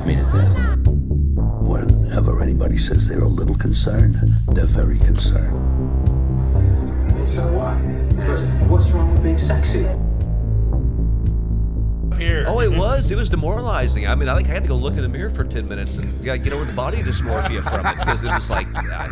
shocked me to death. Whenever anybody says they're a little concerned, they're very concerned. So what? What's wrong with being sexy? Here. Oh, it was demoralizing. I mean, I had to go look in the mirror for 10 minutes and get over the body dysmorphia from it because it was like,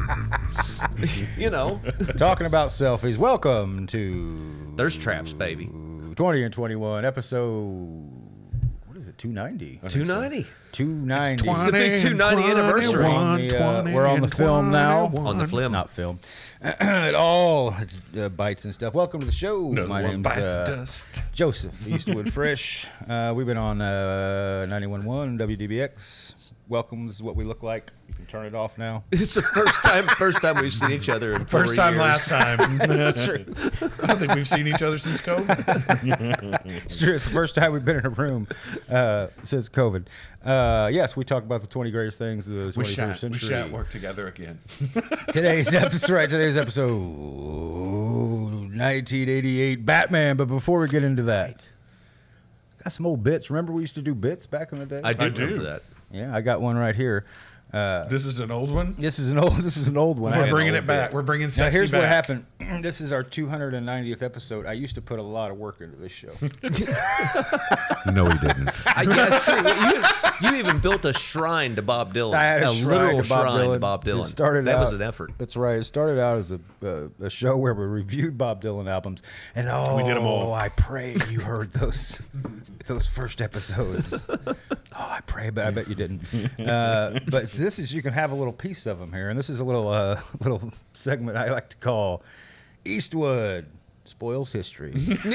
Talking about selfies. Welcome to thirst traps, baby. 20 and 21 episode. What is it? 290. 290. 290. It's the big 290 anniversary. We're on the film now. On the film. It's not film at all. It's bites and stuff. Welcome to the show. My name's dust. Joseph Eastwood Fresh. We've been on 91.1 WDBX. Welcome. This is what we look like. You can turn it off now. It's the first time we've seen each other in 4 First time, years. last time. That's true. I don't think we've seen each other since COVID. It's true. It's the first time we've been in a room since COVID. Yes, we talk about the 20 greatest things of the 21st century. We shan't work together again. Today's episode 1988 Batman. But before we get into that, got some old bits. Remember we used to do bits back in the day? I do do. remember that. Yeah, I got one right here. This is an old one. This is an old one. We're bringing it back. We're bringing sexy Now here's back. what happened. This is our 290th episode. I used to put a lot of work into this show. No, he didn't. Yeah, it's true. You even built a shrine to Bob Dylan. I had a literal shrine shrine to Bob Dylan. It started that out, was an effort. That's right. It started out as a show where we reviewed Bob Dylan albums, and we did them all. I pray you heard those first episodes. I pray, but I bet you didn't. But this is, you can have a little piece of them here, and this is a little segment I like to call Eastwood Spoils History.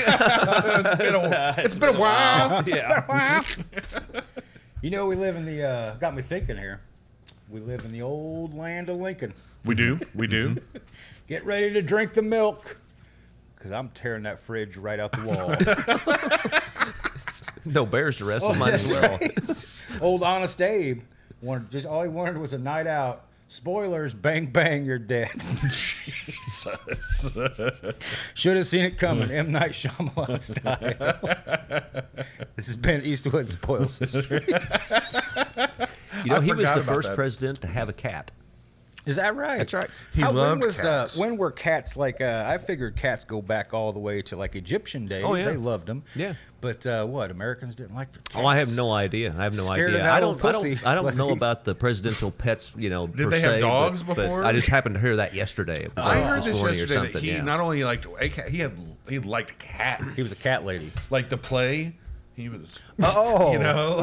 It's been a while. Yeah. You know, we live in the got me thinking here. We live in the old land of Lincoln. We do. We do. Get ready to drink the milk, because I'm tearing that fridge right out the wall. No bears to wrestle, might as well. Old Honest Abe all he wanted was a night out. Spoilers, bang bang, you're dead. Jesus. Should have seen it coming. M. Night Shyamalan style. This has been Eastwood Spoils History. He was forgot the about first that. president to have a cat. Is that right? That's right. He loved cats. When were cats like? I figured cats go back all the way to like Egyptian days. Oh, yeah. They loved them. Yeah. But what? Americans didn't like their cats. Oh, I have no idea. Scared of idea. that I old don't pussy. know about the presidential pets. Did per they have se, dogs but before? I just happened to hear that yesterday. I heard this morning or yesterday that something, he yeah. not only liked a cat, he liked cats. He was a cat lady. Like the play. He was. Oh, You know.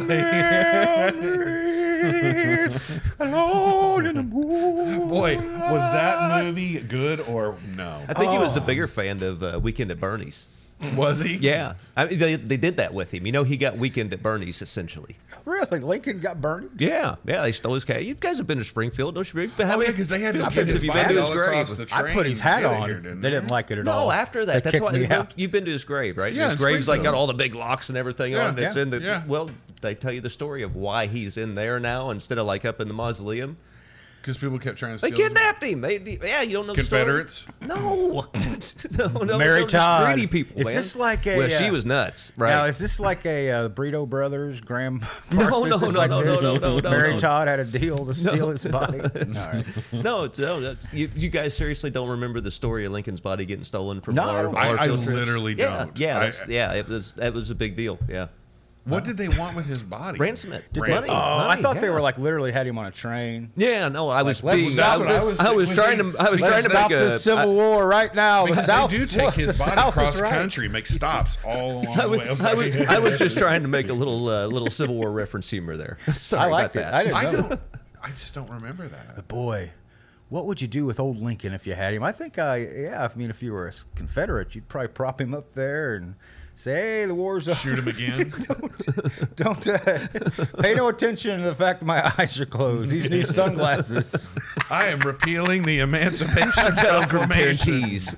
alone in the moon. Boy, was that movie good or no? I think he was a bigger fan of Weekend at Bernie's. Was he? Yeah, I mean, they did that with him. He got Weekend at Bernie's essentially. Really? Lincoln got burned? Yeah, they stole his cat. You guys have been to Springfield, don't you? Oh yeah, because they had to Have get his you been body to his all across grave? the I train put his to hat get it on. here, didn't They didn't like it at No, all. after that, They that's kicked why me out. you've been to his grave, right? Yeah, His in grave's like got Springfield. all the big locks and everything Yeah, on. It's yeah, in the yeah. well. They tell you the story of why he's in there now instead of like up in the mausoleum. Because people kept trying to They steal his kidnapped him. You don't know Confederates? The story? No, Mary just Todd. greedy people. Is man. this like a, Well, she was nuts, right? Now, is this like a Brito Brothers, Graham No, Parks? no, Is this no, like no, this? no, Mary no. Todd had a deal to steal his body. All right. No, you guys seriously don't remember the story of Lincoln's body getting stolen from No, I don't. I field trips? literally don't. It was a big deal. Yeah, What did they want with his body? ransom it. Did Money, they, money, I thought they yeah. were like literally had him on a train. Yeah, no, I was let's being. stop I this- was, I was when trying they- to. I was let's trying to Stop make a. this Civil War right now. Because the South, they do take his the body South across is right. country, make stops all along the way. I was just trying to make a little Civil War reference humor there. Sorry I liked about it. that. I didn't I know. don't. I just don't remember that. Boy, what would you do with old Lincoln if you had him? I think, if you were a Confederate, you'd probably prop him up there and say, "Hey, the war's over." Shoot him again. Don't pay no attention to the fact that my eyes are closed. These new sunglasses. I am repealing the Emancipation Got 'em from Proclamation. Tarantese.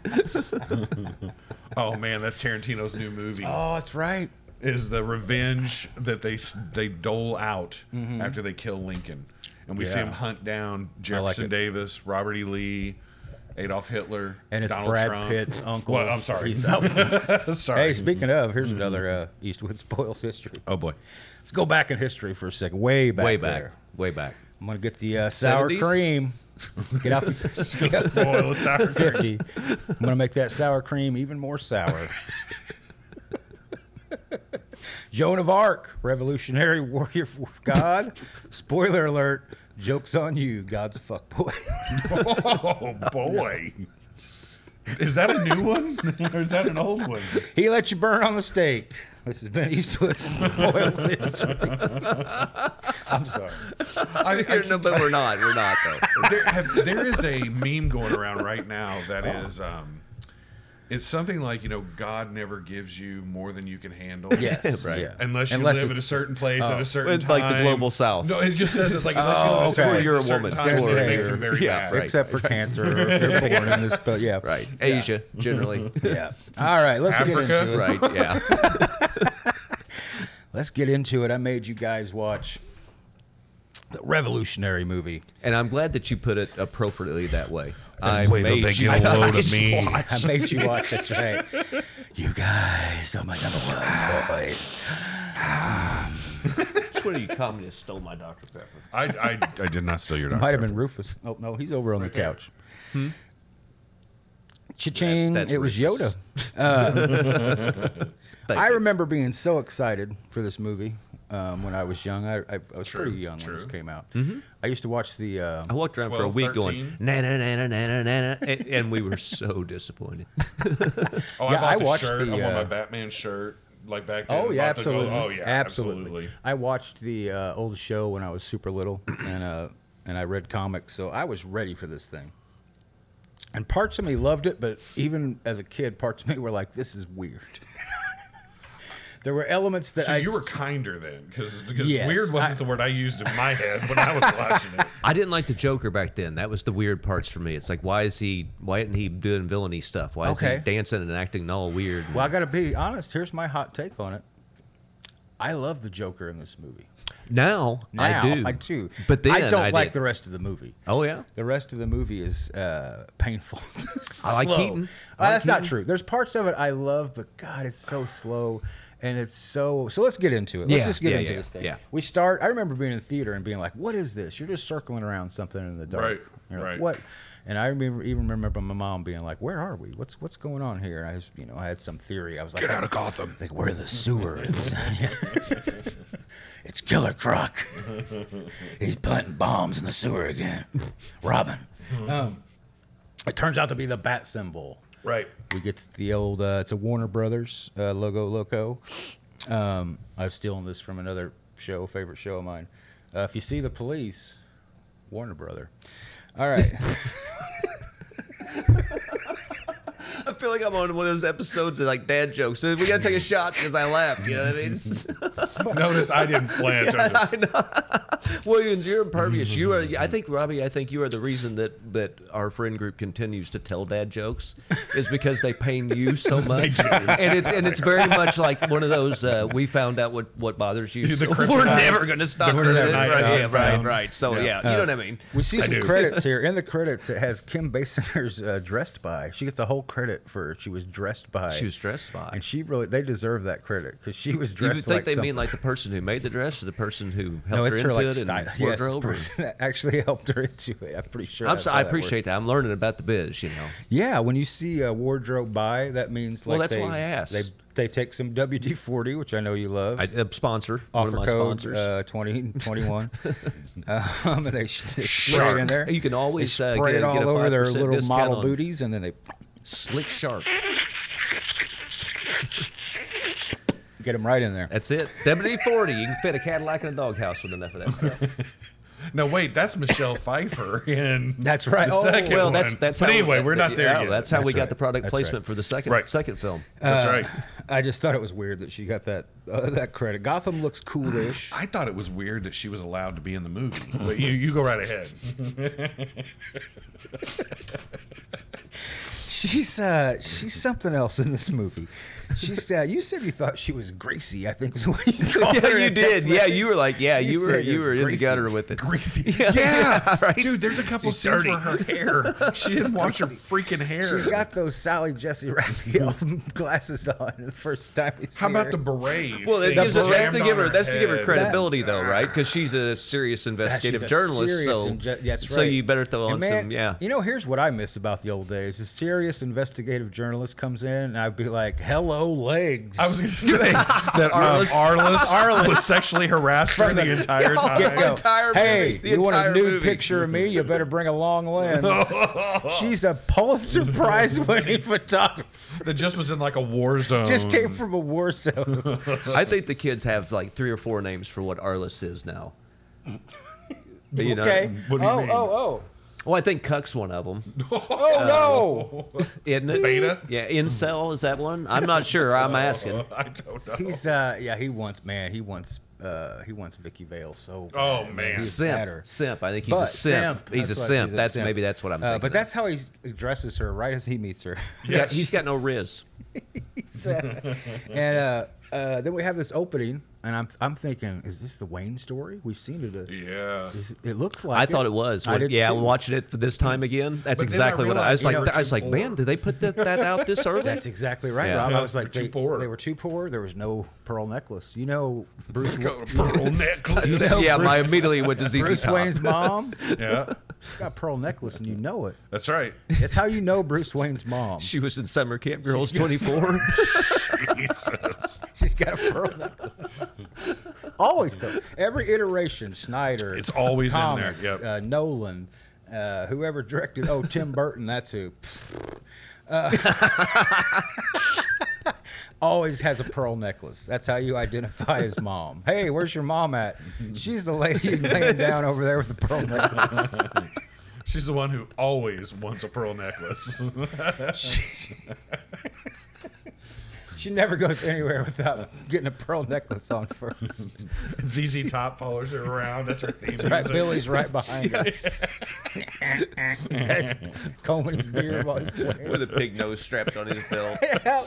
Oh man, that's Tarantino's new movie. Oh, that's right. Is the revenge that they dole out after they kill Lincoln, and we see Yeah. him hunt down I like Jefferson it. Davis, Robert E. Lee, Adolf Hitler, And it's Donald Brad Trump. Pitt's uncle. Well, I'm sorry. Sorry. Hey, speaking of, here's another Eastwood spoils history. Oh boy. Let's go back in history for a second. Way back. Way back. there. Way back. I'm gonna get the sour 70s? cream. Get out the Spoil the sour cream. 50. I'm gonna make that sour cream even more sour. Joan of Arc, Revolutionary Warrior for God. Spoiler alert. Joke's on you. God's a fuckboy. Oh boy. Is that a new one or is that an old one? He let you burn on the stake. This has been Eastwood Spoils History. I'm sorry. No, but we're not. We're not, though. There is a meme going around right now that is, it's something like, God never gives you more than you can handle. Yes. Right. Yeah. Unless you Unless live at a it's- certain place at a certain It's time. like the global south. No, it just says it's like unless you live at a certain okay. place You're at a certain woman. time, Or- it makes it very Yeah, bad. right. Except for cancer. Or if they're born in this, but yeah. Right. Asia, generally. Yeah. All right. Let's get Africa? into it. Right. Yeah. Let's get into it. I made you guys watch the Revolutionary movie. And I'm glad that you put it appropriately that way. I Wait till they made you get a load of watch. me. I made you watch. That's right. You guys are my number one boys. What are you communists stole my Dr. Pepper? I did not steal your Dr. Might have been Pepper. Rufus. Oh no, he's over on the there. couch. Cha-ching! That's It was Rufus. Yoda. Thank I you. remember being so excited for this movie when I was young. I was True, pretty young when true. this came out. I used to watch the. I walked around for a 12, week 13. going na na na na na na na, and we were so disappointed. Oh, Yeah, I I bought watched the shirt. the, I wore my uh, Batman shirt like back then. Oh yeah, About to go- absolutely. Oh yeah, absolutely. I watched the old show when I was super little, and I read comics, so I was ready for this thing. And parts of me loved it, but even as a kid, parts of me were like, "This is weird." There were elements that So you were kinder then, because Yes, weird wasn't the word I used in my head when I was watching it. I didn't like the Joker back then. That was the weird parts for me. It's like, why isn't he doing villainy stuff? Why is Okay. he dancing and acting all weird? Well, I got to be honest. Here's my hot take on it. I love the Joker in this movie. Now I do. But then I don't I like did. the rest of the movie. Oh yeah. The rest of the movie is painful. I like Slow. Keaton. I like That's not Keaton. true. There's parts of it I love, but God, it's so slow. And it's so let's get into it. Let's Yeah, just get yeah, into yeah, this thing. yeah. We start. I remember being in the theater and being like, "What is this? You're just circling around something in the dark." Right, You're like, right. what? And I even remember my mom being like, "Where are we? What's going on here?" And I was, I had some theory. I was like, Get out of Gotham. like where the sewer is. It's Killer Croc. He's planting bombs in the sewer again. Robin. It turns out to be the bat symbol. Right. We get the old, it's a Warner Brothers logo. I've stolen this from another show, favorite show of mine. If you see the police, Warner Brother. All right. I feel like I'm on one of those episodes of like dad jokes. So we gotta take a shot because I laughed. You know what I mean? It's- Notice I didn't flinch. I was just, Williams, you're impervious. You are. I think Robbie. I think you are the reason that our friend group continues to tell dad jokes, is because they pain you so much, and it's very much like one of those. We found out what bothers you. The So kryptonite. we're never going to stop. The doing it. kryptonite Right, I yeah, found. right. So Yeah. you know what I mean. We see some do. credits here. In the credits, it has Kim Basinger's Dressed By. She gets the whole credit for she was dressed by. She was dressed by. And they deserve that credit because she was Do you dressed think like they something. mean like the person who made the dress, or the person who helped No, her it's into her like it style. and Yes, it's the wardrobe? Or- person that actually helped her into it. I'm pretty sure. that's how I that appreciate works. that. I'm learning about the biz. You know. Yeah, when you see a wardrobe buy, that means like Well, that's why I asked. They take some WD-40, which I know you love. A sponsor, one of Offer my code sponsors. 2021. And they spray it in there. You can always they get spray it a all over their 5% little discount model on booties, and then they Slick Shark. get them right in there. That's it. WD-40. You can fit a Cadillac in a doghouse with enough of that stuff. no, wait, that's Michelle Pfeiffer in That's right. the Oh, second Well, one. that's But how. anyway, we're not there yeah, yet. That's how we That's got right. the product That's placement right. for the second Right. film. That's right. I just thought it was weird that she got that credit. Gotham looks coolish. I thought it was weird that she was allowed to be in the movie. But you go right ahead. She's something else in this movie. She's you said you thought she was Gracie, I think is what you called her. Yeah, you in did. text Yeah, message. you were like, yeah, you said were you're in the Gracie. gutter with it. Greasy. Yeah, Yeah, right? dude. There's a couple scenes where her hair. She didn't wash her freaking hair. She's got those Sally Jesse Raphael glasses on the first time we see How about her. the beret? Well, thing that's to jammed give on her that's to give her head? credibility, though, right? Because she's a serious investigative She's a journalist, serious so that's so right. you better throw on And man, some, yeah. You know, here's what I miss about the old days: a serious investigative journalist comes in, and I'd be like, "Hello, legs." I was going to say that Arliss was sexually harassed her the entire time. Get-go. entire Hey, movie. The you want a entire nude movie. picture of me? You better bring a long lens. She's a Pulitzer Prize winning photographer. That just was in like a war zone. Just came from a war zone. I think the kids have like 3 or 4 names for what Arliss is now. You know? Okay. What do you mean? Oh. Well, I think Cuck's one of them, Oh no. isn't it? Beta? Yeah, Incel, is that one? I'm not sure. I'm asking. I don't know. He's he wants Vicky Vale so bad. Oh, man. He's at her. Simp. I think he's But a simp. He's a That's what- simp. he's a That's simp. maybe that's what I'm thinking. But of. that's how he addresses her right as he meets her. yeah, he's got no riz. And then we have this opening, and I'm thinking, is this the Wayne story? We've seen it. Yeah. It looks like. I thought it was. I When, did yeah, too. watching it for this time again. That's But then exactly I what I was like. realized, I was too like, man, poor. did they put that out this early? That's exactly right, Yeah. Rob. Yeah, I was like, they're too poor. They were too poor. There was no pearl necklace. You know, Bruce. Got a pearl necklace. You know, yeah, Bruce- I immediately went to ZZ Bruce Top. Wayne's mom Yeah, got a pearl necklace, and you know it. that's right. It's how you know Bruce Wayne's mom. She was in Summer Camp Girls 24. Jesus. She's got a pearl necklace. Always though. Every iteration, Snyder. It's always in there, comics, yep. Nolan, whoever directed. Oh, Tim Burton. That's who. Always has a pearl necklace. That's how you identify his mom. Hey, where's your mom at? She's the lady laying down over there with the pearl necklace. She's the one who always wants a pearl necklace. She never goes anywhere without getting a pearl necklace on first. ZZ Top follows her around. That's her theme. Right, music. Billy's right behind her. Combing his beard while he's playing. With a big nose strapped on his belt.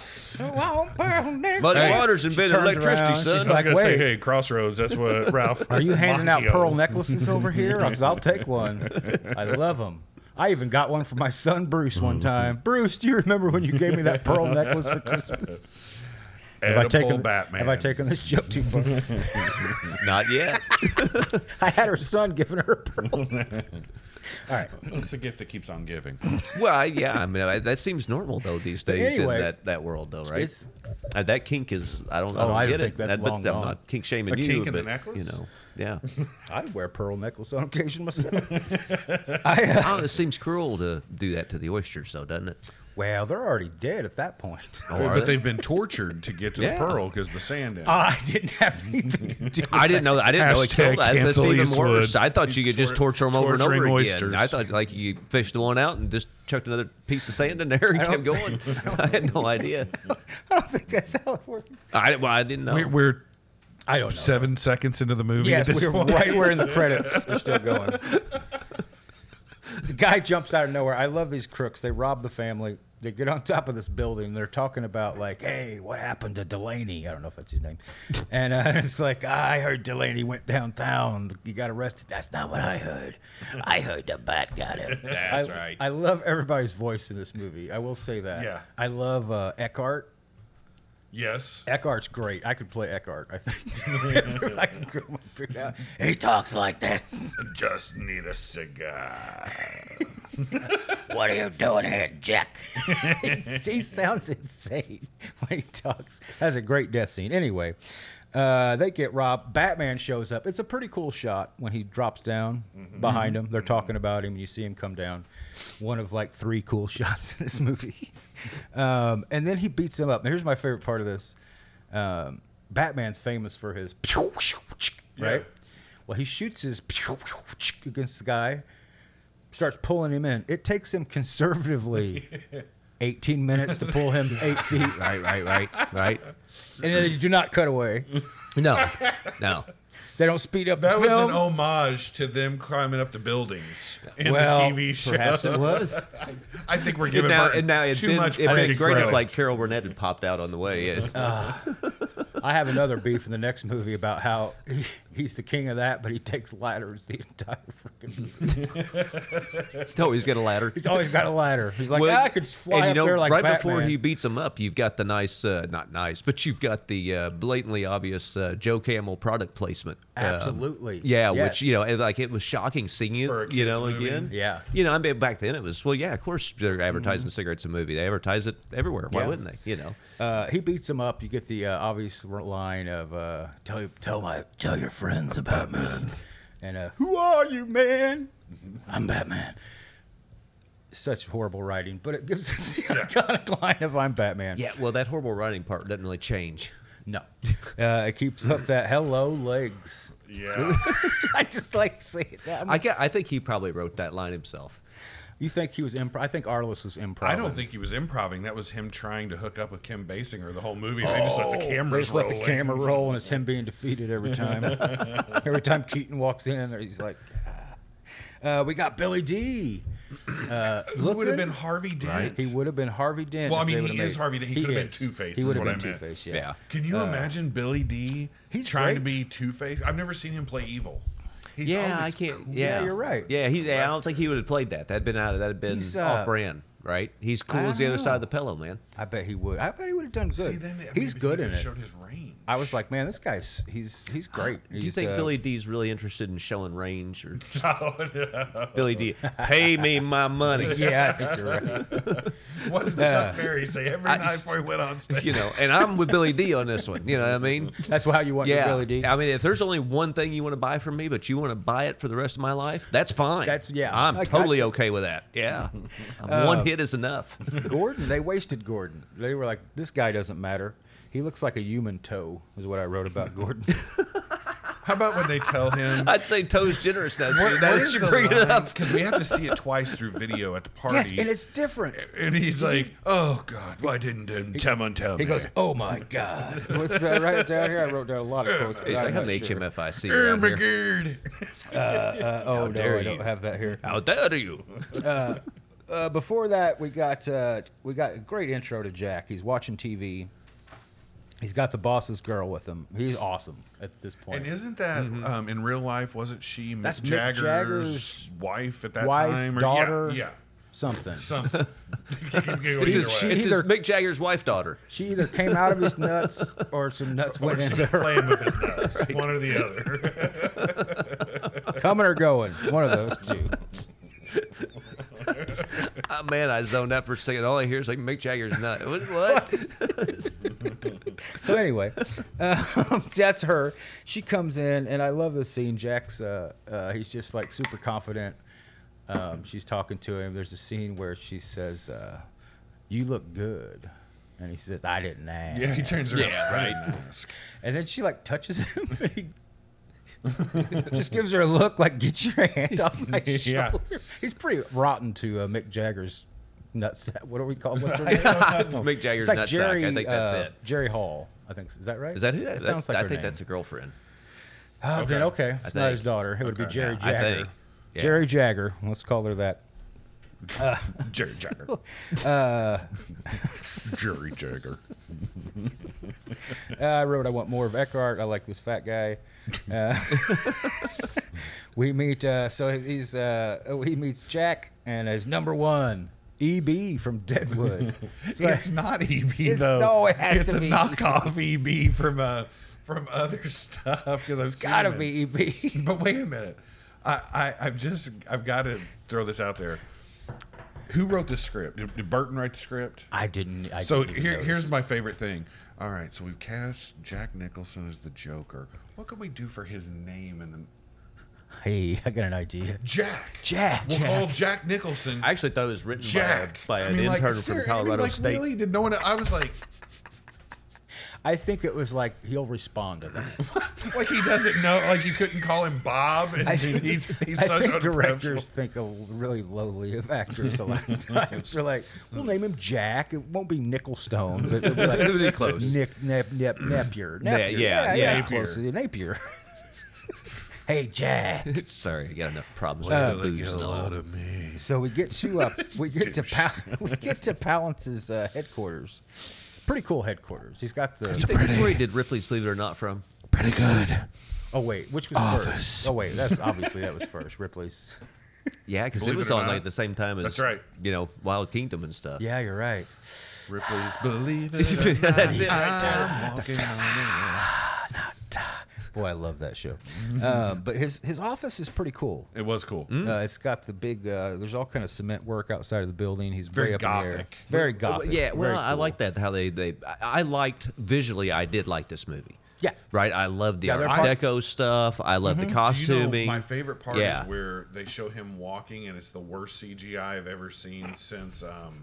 Muddy Muddy Waters invented electricity, son. I was Like, gonna say, wait. hey, Crossroads. That's what Ralph. Are you handing out Macchio. pearl necklaces over here? Because I'll take one. I love them. I even got one for my son Bruce one time. Bruce, do you remember when you gave me that pearl necklace for Christmas? Edible Batman. Have I taken this joke too far? Not yet. I had her son giving her a pearl necklace. All right. It's a gift that keeps on giving. Well, yeah, I mean, that seems normal, though, these days Anyway, in that world, though, right? It's That kink is, I don't I get think it. that's But long I'm gone. not kink shaming A you, kink in the but, necklace? you know, yeah. I wear a pearl necklace on occasion myself. Oh, it seems cruel to do that to the oysters, though, doesn't it? Well, they're already dead at that point. But they've been tortured to get to Yeah. the pearl because the sand in it. I didn't have anything to do with I didn't know that. I didn't know it Hashtag killed. That's cancel even Eastwood. worse. I thought you could just torture them over and over torturing again. oysters. I thought like you fished one out and just chucked another piece of sand in there and kept going. I had no idea. I don't think that's how it works. I didn't know. We're I don't know. 7 seconds into the movie. Yes, at this we're point. right. We're in the credits. We're still going. The guy jumps out of nowhere. I love these crooks. They rob the family. They get on top of this building. They're talking about like, "Hey, what happened to Delaney?" I don't know if that's his name. And it's like, "I heard Delaney went downtown. He got arrested." That's not what I heard. I heard the bat got him. That's right. I love everybody's voice in this movie. I will say that. Yeah. I love Eckhart. Yes. Eckhart's great. I could play Eckhart, I think. I can grow my beard out. He talks like this. Just need a cigar. What are you doing here, Jack? He sounds insane when he talks. That's a great death scene. Anyway, they get robbed. Batman shows up. It's a pretty cool shot when he drops down behind him. They're talking about him, and you see him come down. One of like 3 cool shots in this movie. And then he beats him up. Now, here's my favorite part of this. Batman's famous for his right? Well, he shoots his against the guy, starts pulling him in. It takes him conservatively 18 minutes to pull him 8 feet. Right. And then you do not cut away. No. They don't speed up That the was film. an homage to them climbing up the buildings in Well, the TV show. perhaps it was. I think we're And giving now, Burton it'd too been, much it'd been freaking great if credit. like Carol Burnett had popped out on the way. Yes. I have another beef in the next movie about how he's the king of that, but he takes ladders the entire freaking movie. No, he's got a ladder. He's always got a ladder. He's like, Well, I could fly and up you know, there like right Batman. before he beats him up, you've got the nice, not nice, but you've got the blatantly obvious Joe Camel product placement. Absolutely. Yeah, Yes. which, you know, like it was shocking seeing it, For a you kid's know, movie. again. Yeah. You know, I mean, back then it was, well, yeah, of course they're advertising cigarettes in a movie. They advertise it everywhere. Why Yeah. wouldn't they? You know. He beats him up. You get the obvious line of tell your friends about me, and who are you, man? I'm Batman. Such horrible writing, but it gives us the iconic line of I'm Batman. Yeah, well, that horrible writing part doesn't really change. No, it keeps up that hello legs. Yeah. I just like saying that. I think he probably wrote that line himself. You think he was I think Arliss was improv. I don't think he was improvising. That was him trying to hook up with Kim Basinger the whole movie. They just let the They cameras just let roll. the camera roll, and it's him being defeated every time. Every time Keaton walks in, he's like, we got Billy D. Who would have been Harvey Dent? He would have been Harvey Dent. Well, I if they mean, would've he is made- Harvey Dent. He could have been is. Two-Face He is would have what been I meant. Two-Face, yeah. Yeah. Can you imagine Billy D he's trying to great. be Two-Face? I've never seen him play evil. He's Yeah, always I can't. cool. Yeah, you're right. Yeah, I don't think he would have played that. That'd been He's, off brand, right? He's cool I as the don't other side know. of the pillow, man. I bet he would. I bet he would have done good. See, then He's good in it. Showed his range. I was like, man, this guy's he's great. Do you He's, think Billy D's really interested in showing range, or Oh, no. Billy D, pay me my money? Yeah, I think you're right. What did Chuck Berry say every I- night before he went on stage? You know, and I'm with Billy D on this one. You know what I mean? That's how you want your Yeah. Billy D. I mean, if there's only one thing you want to buy from me, but you want to buy it for the rest of my life, that's fine. I'm I totally gotcha. okay with that. Yeah, one hit is enough. Gordon, they wasted Gordon. They were like, this guy doesn't matter. He looks like a human toe, is what I wrote about Gordon. How about when they tell him? I'd say Toe's generous now. What now that is you the bring it up. Because we have to see it twice through video at the party. Yes, and it's different. And he's like, "Oh God, why didn't someone tell me?" He goes, oh my God. What's that right down here? I wrote down a lot of quotes. but It's like I'm I'm not an sure. HMFIC "Oh around my here. God." Oh, no, dare I don't you. have that here. How dare you? Before that, we got a great intro to Jack. He's watching TV. He's got the boss's girl with him. He's awesome at this point. And isn't that in real life? Wasn't she Mick That's Mick Jagger's, Jagger's wife at that wife, time? daughter. Yeah. Something. Something. You can go It's either his, way. it's his Either- Mick Jagger's wife daughter. She either came out of his nuts or some nuts Or went she's into her. playing with his nuts. One or the other. Coming or going. One of those two. Oh, man, I zoned out for a second. All I hear is like Mick Jagger's nut. What? So anyway, that's her. She comes in, and I love this scene. Jack's he's just like super confident. She's talking to him. There's a scene where she says, "You look good," and he says, "I didn't ask." Yeah, he turns around. Yeah, right. right. Mask. And then she like touches him, and he just gives her a look like, "Get your hand off my Yeah. shoulder." He's pretty rotten to Mick Jagger's nutsack. What do we call? What's her name? It's Mick Jagger's It's like nutsack. Jerry. I think that's it. Jerry Hall. I think is that right? Is that who that It is? sounds like I her think name. that's a girlfriend. Oh, then okay. It's not think. his daughter. It would be Jerry Yeah, I Jagger. think. Yeah. Jerry Jagger. Let's call her that. Jerry Jagger. Jerry Jagger. I wrote, I want more of Eckhart. I like this fat guy. We meet, he meets Jack and his number one, EB from Deadwood. It's not EB It's- though. no, it has it's to a be. knockoff EB from other stuff because I've seen Gotta it. be EB. But wait a minute, I've got to throw this out there. Who wrote the script? Did Burton write the script? I didn't. So didn't notice. here's my favorite thing. All right, so we've cast Jack Nicholson as the Joker. What can we do for his name? And then Hey, I got an idea. Jack. Jack. We'll Jack. call Jack Nicholson. I actually thought it was written Jack. by I an mean, like, intern from Colorado State. Really? Did no one? I was like, I think it was like he'll respond to that. like he doesn't know. Like you couldn't call him Bob. And he's I such think a directors think really lowly of actors a lot of times. They're like, we'll name him Jack. It won't be Nickelstone, but it'll be like It'll be close. Napier. yeah, yeah, Napier. close. Napier. Hey, Jack. Sorry, I got enough problems Wait till with they booze get a and all. load of me. So we get to Palance's headquarters. Pretty cool headquarters. He's got the. I think that's where he did Ripley's Believe It or Not from. Pretty good. Oh wait, which was first? Oh wait, that was first. Ripley's. Yeah, because it Believe was it or on not. like the same time as That's right. Wild Kingdom and stuff. Yeah, you're right. Ripley's Believe It or Not. That's it right there. I'm walking on Boy, I love that show. But his office is pretty cool. it. It was cool. It's got the big. There's all kind of cement work outside of the building. He's Very very up in the air. gothic. Very gothic. Yeah, well, Very I cool. like that how I liked visually. I did like this movie. Yeah. Right. I love the Yeah, Art they're Deco stuff. I love the Do costuming. you know my favorite part Yeah. is where they show him walking, and it's the worst CGI I've ever seen since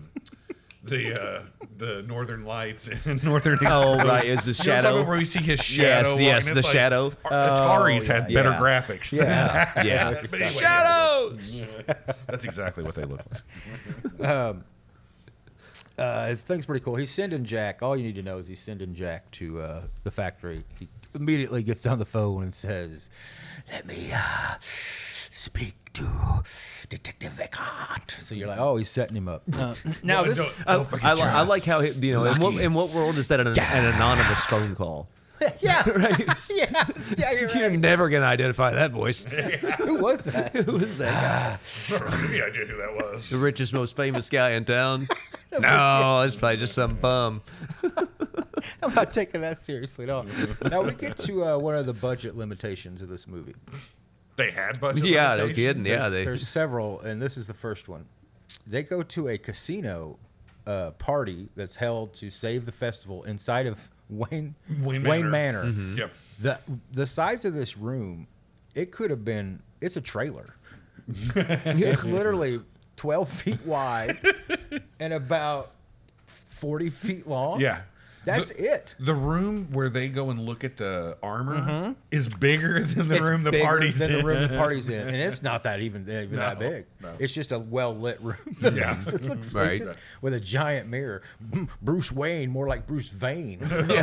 the Northern Lights and Northern Express. Oh, right, is the You know what I'm talking shadow. about, where we see his shadow. Yes, walking? the It's like, shadow. Atari's had better yeah. graphics. Than Yeah. that. Yeah. But anyway, Shadows. That's exactly what they look like. His thing's pretty cool. He's sending Jack. All you need to know is he's sending Jack to the factory. He immediately gets on the phone and says, "Let me speak to Detective Vicant." So you're like, "Oh, he's setting him up." Now this, Don't forget I like how in what world is that an anonymous phone call? yeah, Right. yeah, you're You're right. never gonna identify that voice. Who was that? Who was that guy? I don't have any idea who that was. The richest, most famous guy in town? No, it's probably just some bum. I'm not taking that seriously at all. Now we get to one of the budget limitations of this movie. They had budget Yeah, no limitations? kidding. Yeah, There's several, and this is the first one. They go to a casino party that's held to save the festival inside of Wayne Manor. Yep. The size of this room, it could have been. It's a trailer. It's literally 12 feet wide and about 40 feet long. Yeah. That's it. The room where they go and look at the armor is bigger than the It's room the bigger party's than in. the room the party's in, and it's not that even that big. no. It's just a well lit room. Yeah. it looks Right. spacious with a giant mirror. Bruce Wayne, more like Bruce Vane.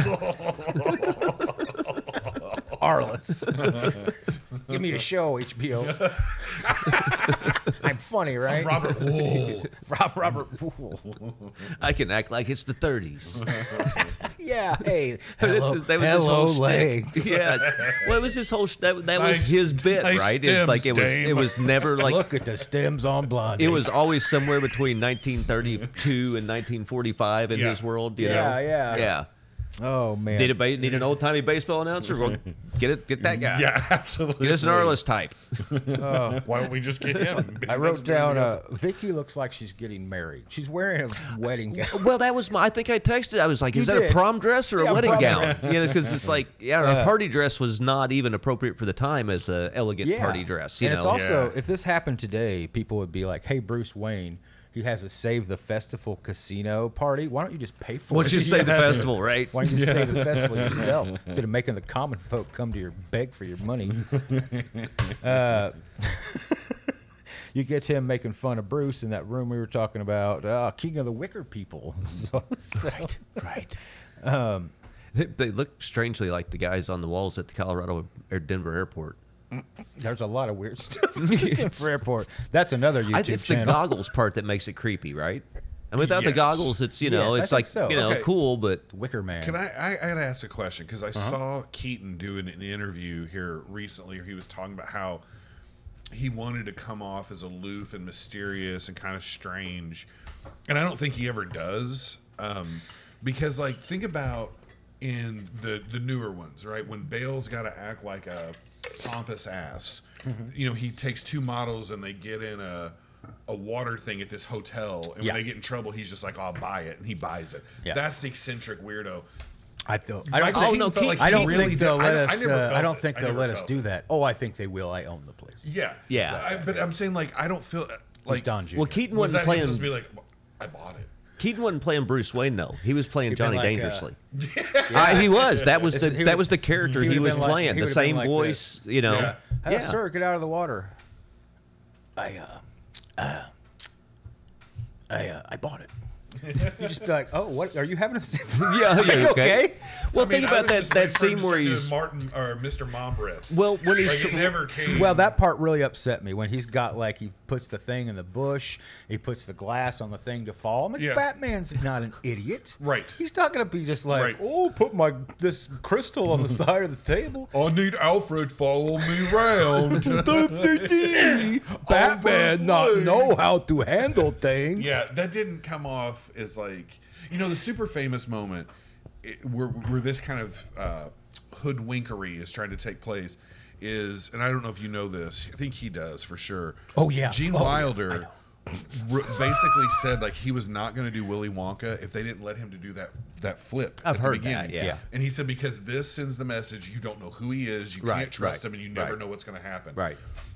Arliss. Give me a show, HBO. I'm funny, right? Robert Wool. Robert Wool. I can act like it's the 30s. Yeah. Hey. That was his whole shtick. Yes. Well, it was his whole. That was Nice- his bit, nice right? It's like stems, it dame. was never like. Look at the stems on Blondie. It was always somewhere between 1932 and 1945 in Yeah. his world. You Yeah, know? yeah. Yeah. Oh man. Need an old timey baseball announcer? Well, get that guy. Yeah, absolutely. Get us an Arliss type. Why don't we just get him? I wrote down. Vicky looks like she's getting married. She's wearing a wedding gown. Well, that was I think I texted. I was like, "Is You that did. a prom dress or a Yeah, wedding prom gown?" dress. You know, because it's like, a party dress was not even appropriate for the time as a elegant party dress. You and know, it's also, Yeah. if this happened today, people would be like, "Hey, Bruce Wayne, he has a Save the Festival casino party. Why don't you just pay for Why it? don't you say the festival, right? Why don't you just save the festival yourself instead of making the common folk come to your beg for your money?" You get him making fun of Bruce in that room we were talking about, King of the Wicker People. Right. They look strangely like the guys on the walls at the Colorado or Denver airport. There's a lot of weird stuff at Denver Airport. That's another YouTube It's the channel. goggles part that makes it creepy, right? And without the Yes. goggles, it's Yes, I it's think like so. Okay. cool, but Wicker Man. Can I gotta ask a question because I saw Keaton doing an interview here recently where he was talking about how he wanted to come off as aloof and mysterious and kind of strange, and I don't think he ever does, because like think about in the newer ones, right? When Bale's got to act like a pompous ass, you know, he takes two models and they get in a water thing at this hotel, and Yeah. when they get in trouble, he's just like, "I'll buy it," and he buys it. Yeah. That's the eccentric weirdo. I don't. Michael oh, Keaton no, felt like I he don't really think they'll did- let I us. never felt I don't it. think I they'll never let us felt do it. that. Oh, I think they will. I own the place. Yeah, Yeah. So but I'm saying like I don't feel Like like Don Jr. well, Keaton was wasn't that him playing. just be like, I bought it. Keaton wasn't playing Bruce Wayne though. He was playing He'd been Johnny like, Dangerously. He was. That was He that was the character he he would've was been like- playing. he The would've been same like voice, you know. Yeah. Hey, Yeah. sir, get out of the water. I bought it. You just be like, oh, what? Are you having a Yeah, Are you okay? Well, I mean, think I about was that just waiting that for him scene to where start doing he's Martin or Mr. Mom riffs. well when he's like it never came. Well, that part really upset me when he's got like he puts the thing in the bush, he puts the glass on the thing to fall. I'm like, Yeah. Batman's not an idiot, Right. He's not gonna be just like, Right. oh, put this crystal on the side of the table. I need Alfred follow me round. Batman not know how to handle things. Yeah, that didn't come off as like, the super famous moment where this kind of hoodwinkery is trying to take place is, and I don't know if you know this, I think he does for sure. Oh, yeah. Gene Oh, yeah. Wilder basically said like he was not going to do Willy Wonka if they didn't let him to do that flip. I've at the heard beginning. that, yeah. And he said because this sends the message you don't know who he is, you Right, can't trust right, him, and you never right. know what's going to happen. right.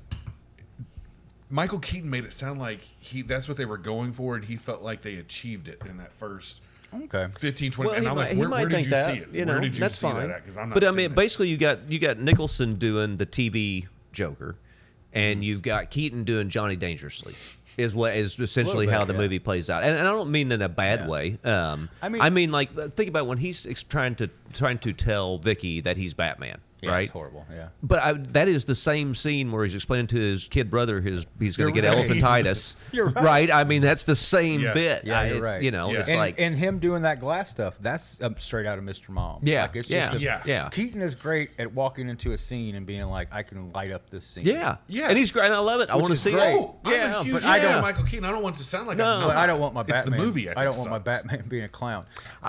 Michael Keaton made it sound like that's what they were going for, and he felt like they achieved it in that first Okay. 15, 20. Well, and he I'm might, like, he where might did think you that. see it? You know, Where did you that's see fine. that at? Because I'm not but I seeing mean, it. basically, you got Nicholson doing the TV Joker, and you've got Keaton doing Johnny Dangerously. Is essentially bit, how the yeah. movie plays out, and I don't mean in a bad Yeah. way. I mean- like think about when he's trying to tell Vicky that he's Batman, Yeah, right? it's horrible. Yeah. But that is the same scene where he's explaining to his kid brother he's going to You're get right. elephantitis. You're right. I mean, that's the same Yeah. bit. Yeah, you're It's, right. Yeah. it's and, like and him doing that glass stuff, that's straight out of Mr. Mom. Yeah, Like, it's yeah, just Yeah. Keaton is great at walking into a scene and being like, I can light up this scene. yeah, Yeah. and he's great. And I love it. I Which want to is see great. it. Oh, I'm Yeah, a huge but fan I of don't- Michael Keaton. I don't want it to sound like No. I'm not. But I don't want my It's Batman. the movie. I think don't want my sucks. Batman being a clown.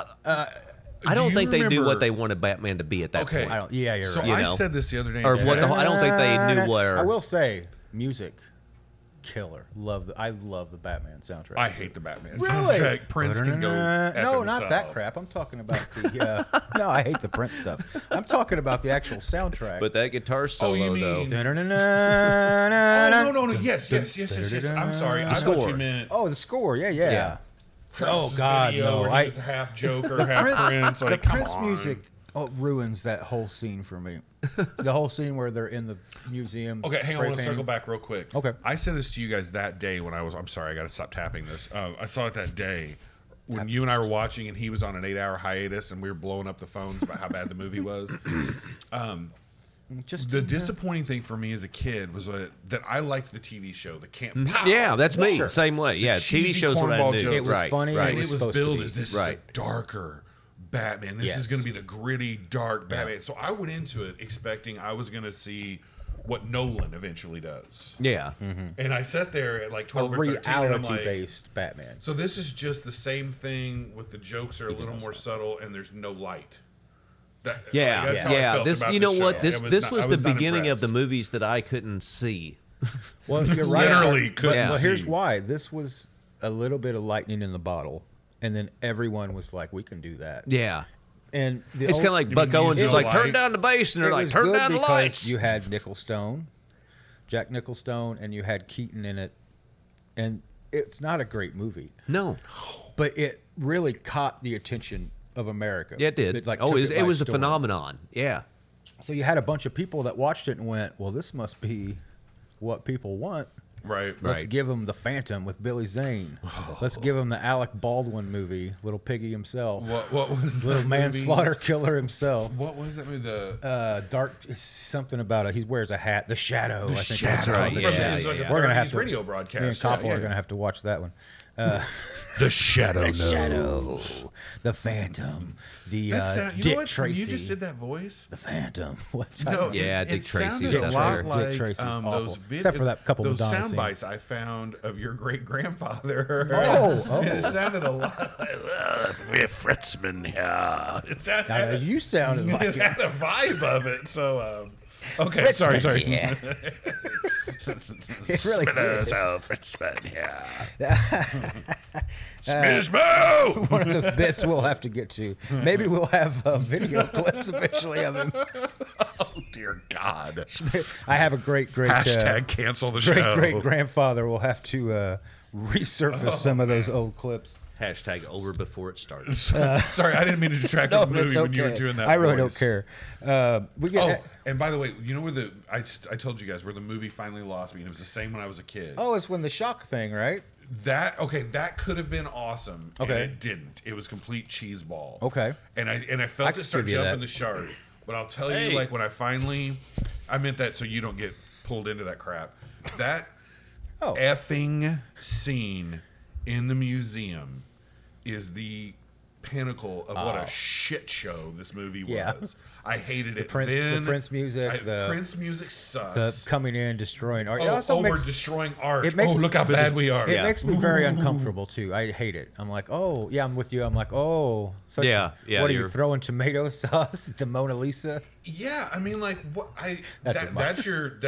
I don't Do think you they knew what remember- they wanted Batman to be at that Okay. point. I don't. Yeah, you're So right. You I know. said this the other day. Or what the whole- I don't think they knew where- I will say, music, killer. I love the Batman soundtrack. I hate the Batman Really? soundtrack. Prince can go. F No, not that himself. crap. I'm talking about the. No, I hate the Prince stuff. I'm talking about the actual soundtrack. But that guitar solo, you mean- though. Oh no! Yes. I'm sorry. I thought score. you meant. Oh, the score. Yeah. Yeah. Oh God, video no! where he's half Joker, half Prince. Like, the come Prince on. music ruins that whole scene for me. The whole scene where they're in the museum. Okay, hang on. I spray want to painting. circle back real quick. Okay. I said this to you guys that day when I was. I'm sorry, I got to stop tapping this. I saw it that day when you and I were watching, and he was on an 8-hour hiatus, and we were blowing up the phones about how bad the movie was. Just The disappointing thing for me as a kid was that I liked the TV show, the Camp Pow. Yeah, that's me. Sure. Same way. Yeah, cheesy TV shows what I cornball knew. jokes. It was right, funny, Right. And it was supposed to billed be. as this Right. is a darker Batman. This is Yes. going to be the gritty, dark Batman. So I went into it expecting I was going to see what Nolan eventually does. Yeah. And I sat there at like a 12 or 13 and I'm like, reality-based Batman. so this is just the same thing with the jokes are a little more subtle and there's no light. Yeah, that's how I yeah. felt This, about you the know show. what? This It this not- was I the not beginning of the impressed. movies that I couldn't see. Well, you're right. Literally but, couldn't but here's see. why. This was a little bit of lightning in the bottle, and then everyone was like, "We can do that." Yeah. And the It's kind of like You Buck mean Owens use is the like, turn light? down the bass, and they're it like, was turn good down the because lights. you had Nicholstone, Jack Nicholstone, and you had Keaton in it, and it's not a great movie, No. but it really caught the attention of America. Yeah, it did. took it was by a storm. phenomenon. Yeah. So you had a bunch of people that watched it and went, "Well, this must be what people want." Right. Let's Right. give him the Phantom with Billy Zane. Let's give him the Alec Baldwin movie, Little Piggy himself, What was little the manslaughter movie? killer himself. What was that movie? The Dark something about it. He wears a hat. The Shadow. I think that's Shadow, called. The yeah, Shadow. It was like a We're gonna have 30s to radio Me and broadcast. Koppel Yeah, are gonna have to watch that one. The Shadow. Shadow, the Phantom, the That sound, you Dick know what? Tracy. You just did that voice. The Phantom. What's No, Yeah, it Dick Tracy sounded was a out lot there. like Dick Tracy's awful. those Except for that couple those Madonna sound scenes. bites I found of your great grandfather. Oh. It sounded a lot like we're Fretzman here. It sounded Now, you sounded like it it. had a vibe of it. So okay, sorry. Yeah. It really did. Fretzman here. Smizmo! One of the bits we'll have to get to. Maybe we'll have video clips eventually of him. Oh dear God! I have a great Hashtag cancel the show. great grandfather. We'll have to resurface some of those old clips. Hashtag over before it starts. Sorry, I didn't mean to detract from the it's movie when you were okay. doing that. I really voice. don't care. We get. Oh, and by the way, you know where I told you guys where the movie finally lost me, and it was the same when I was a kid. Oh, it's when the shock thing, right? That could have been awesome. Okay. And it didn't. It was complete cheese ball. Okay. And I felt could it start give you that. jumping the shark. But I'll tell Hey. you, like when I meant that so you don't get pulled into that crap. That Oh. effing scene in the museum is the pinnacle of what a shit show this movie was. Yeah. I hated it. Prince- the Prince music, the- Prince music sucks. The coming in, destroying art. It oh, also we're makes destroying art. it makes- look how bad we are. it makes me very uncomfortable too. I hate it. I'm like, oh yeah, I'm with you. I'm like, oh, such, Yeah, What are you you're- throwing tomato sauce to Mona Lisa? Yeah, I mean, like, what? That's too much.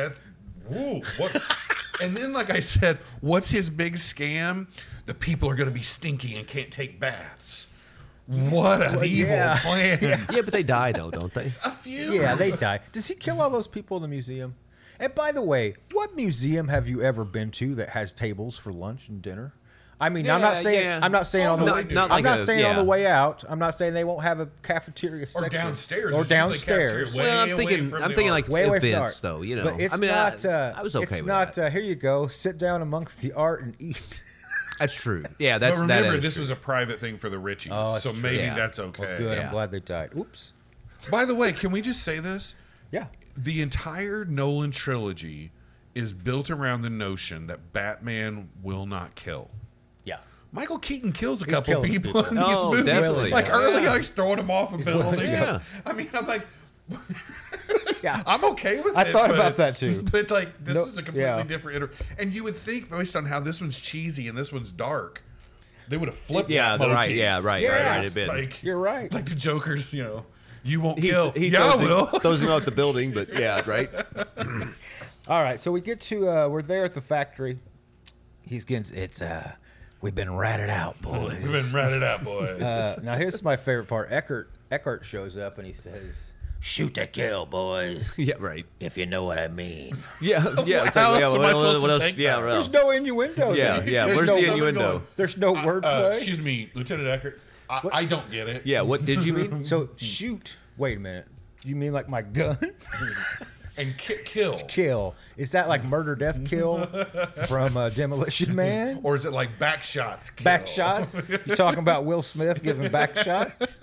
Whoa, what? And then, like I said, what's his big scam? The people are going to be stinky and can't take baths. What an evil yeah. plan! Yeah, but they die though, don't they? A few. Yeah, they die. Does he kill all those people in the museum? And by the way, what museum have you ever been to that has tables for lunch and dinner? I mean, I'm not Yeah, saying yeah. I'm not saying Oh, on the no, way, not I'm like not a- saying on the yeah. way out. I'm not saying they won't have a cafeteria Or section downstairs. or There's usually a cafeteria downstairs. way Well, I'm away thinking, from I'm the thinking art. like Way away from the events, art. though. You know, But it's I mean, not. I was okay It's with not. that. Here you go. Sit down amongst the art and eat. That's true. Yeah, that's But remember, that is this true. was a private thing for the Richies, Oh, that's so true. maybe Yeah. that's okay. Well, good. Yeah. I'm glad they died. Oops. By the way, can we just say this? Yeah. The entire Nolan trilogy is built around the notion that Batman will not kill. Yeah. Michael Keaton kills a couple killing people people. in these Oh, movies. definitely. Like Yeah. early, like throwing them off of buildings. Yeah. I mean, I'm like, Yeah. I'm okay with it. I thought but- about that too. But like, this No, is a completely yeah. different. And you would think, based on how this one's cheesy and this one's dark, they would have flipped. Yeah, that right. motif. Yeah, right. Yeah. Right. It'd been. Like You're right. Like the Joker's, you won't He, kill. he Yeah, I throws, will. throws him out the building, but yeah, right. All right. So we get to. We're there at the factory. He's getting. It's. We've been ratted out, boys. We've been ratted out, boys. Now here's my favorite part. Eckhart shows up and he says, "Shoot to kill, boys. Yeah, right. If you know what I mean." Yeah, yeah. It's How like, yeah, else am I supposed what to else? take Yeah, that? well, There's no innuendo. Yeah, there. yeah. There's Where's no, the innuendo? There's no wordplay. Excuse me, Lieutenant Eckert. I don't get it. Yeah, what did you mean? So shoot. Wait a minute. You mean like my gun? And kill. Kill. Is that like murder, death, kill from Demolition Man? Or is it like back shots? Kill? Back shots? You talking about Will Smith giving back shots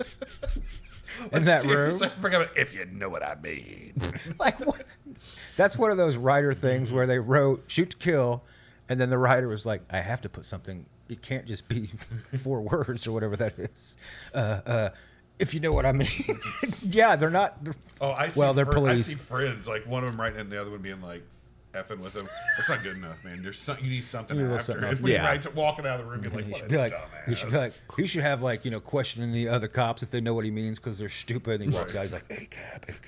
in that room? Seriously, I forgot about, if you know what I mean. Like what? That's one of those writer things where they wrote shoot to kill, and then the writer was like, I have to put something. It can't just be 4 words or whatever that is. If you know what I mean. Yeah, they're not. Oh, I see. Well, they're I police. see friends, like one of them writing and the other one being like effing with him. That's not good enough, man. You need something You need a little after. something If else. he Yeah. writes it walking out of the room, you're like, You what should a be like, dumbass. you should be like, he should have like, questioning the other cops if they know what he means because they're stupid. And he walks out, he's like, hey,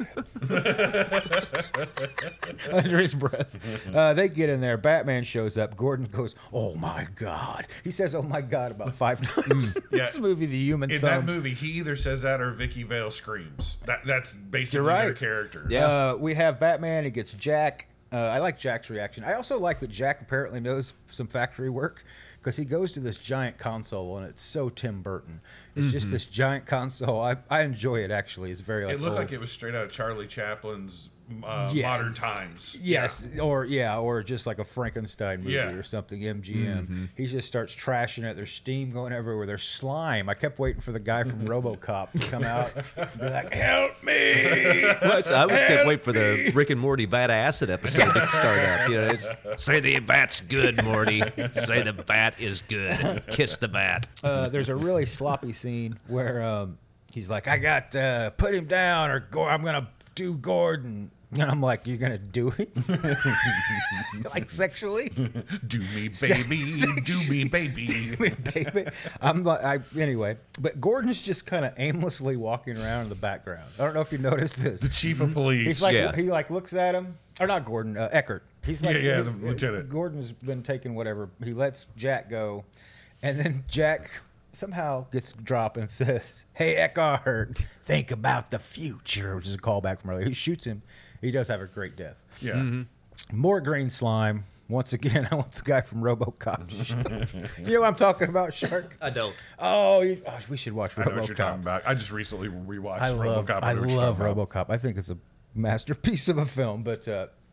cab. Under his breath. They get in there. Batman shows up. Gordon goes, oh my God. He says, oh my God, about 5 times. This Yeah. movie, The Human In Thumb. that movie, he either says that or Vicky Vale screams. That's basically You're their right. character. Yeah. We have Batman. He gets Jack. I like Jack's reaction. I also like that Jack apparently knows some factory work because he goes to this giant console and it's so Tim Burton. It's just this giant console. I enjoy it actually. It's very like It looked old. like it was straight out of Charlie Chaplin's Yes. Modern Times. Yes, or just like a Frankenstein movie Yeah. or something. MGM. He just starts trashing it. There's steam going everywhere. There's slime. I kept waiting for the guy from RoboCop to come out and be like, "Help me!" Well, I was kept waiting for the Rick and Morty Bat Acid episode to start up. It's, say the bat's good, Morty. Say the bat is good. Kiss the bat. There's a really sloppy scene where he's like, "I got put him down, or I'm gonna do Gordon." And I'm like, "You're gonna do it?" Like sexually? Do me, baby. Do me, baby. Baby. I'm like, anyway. But Gordon's just kind of aimlessly walking around in the background. I don't know if you noticed this. The chief of police. He's like, Yeah. he like looks at him, or not Gordon, Eckert. He's like, Yeah, he's- the lieutenant. Gordon's been taking whatever. He lets Jack go, and then Jack somehow gets dropped and says, "Hey, Eckhart, think about the future," which is a callback from earlier. He shoots him. He does have a great death. Yeah. More green slime. Once again, I want the guy from RoboCop to show up. You know what I'm talking about, Shark? I don't. Oh, we should watch I know what you're talking RoboCop. about. I just recently rewatched I love RoboCop. know what you're RoboCop. talking about. I think it's a masterpiece of a film. But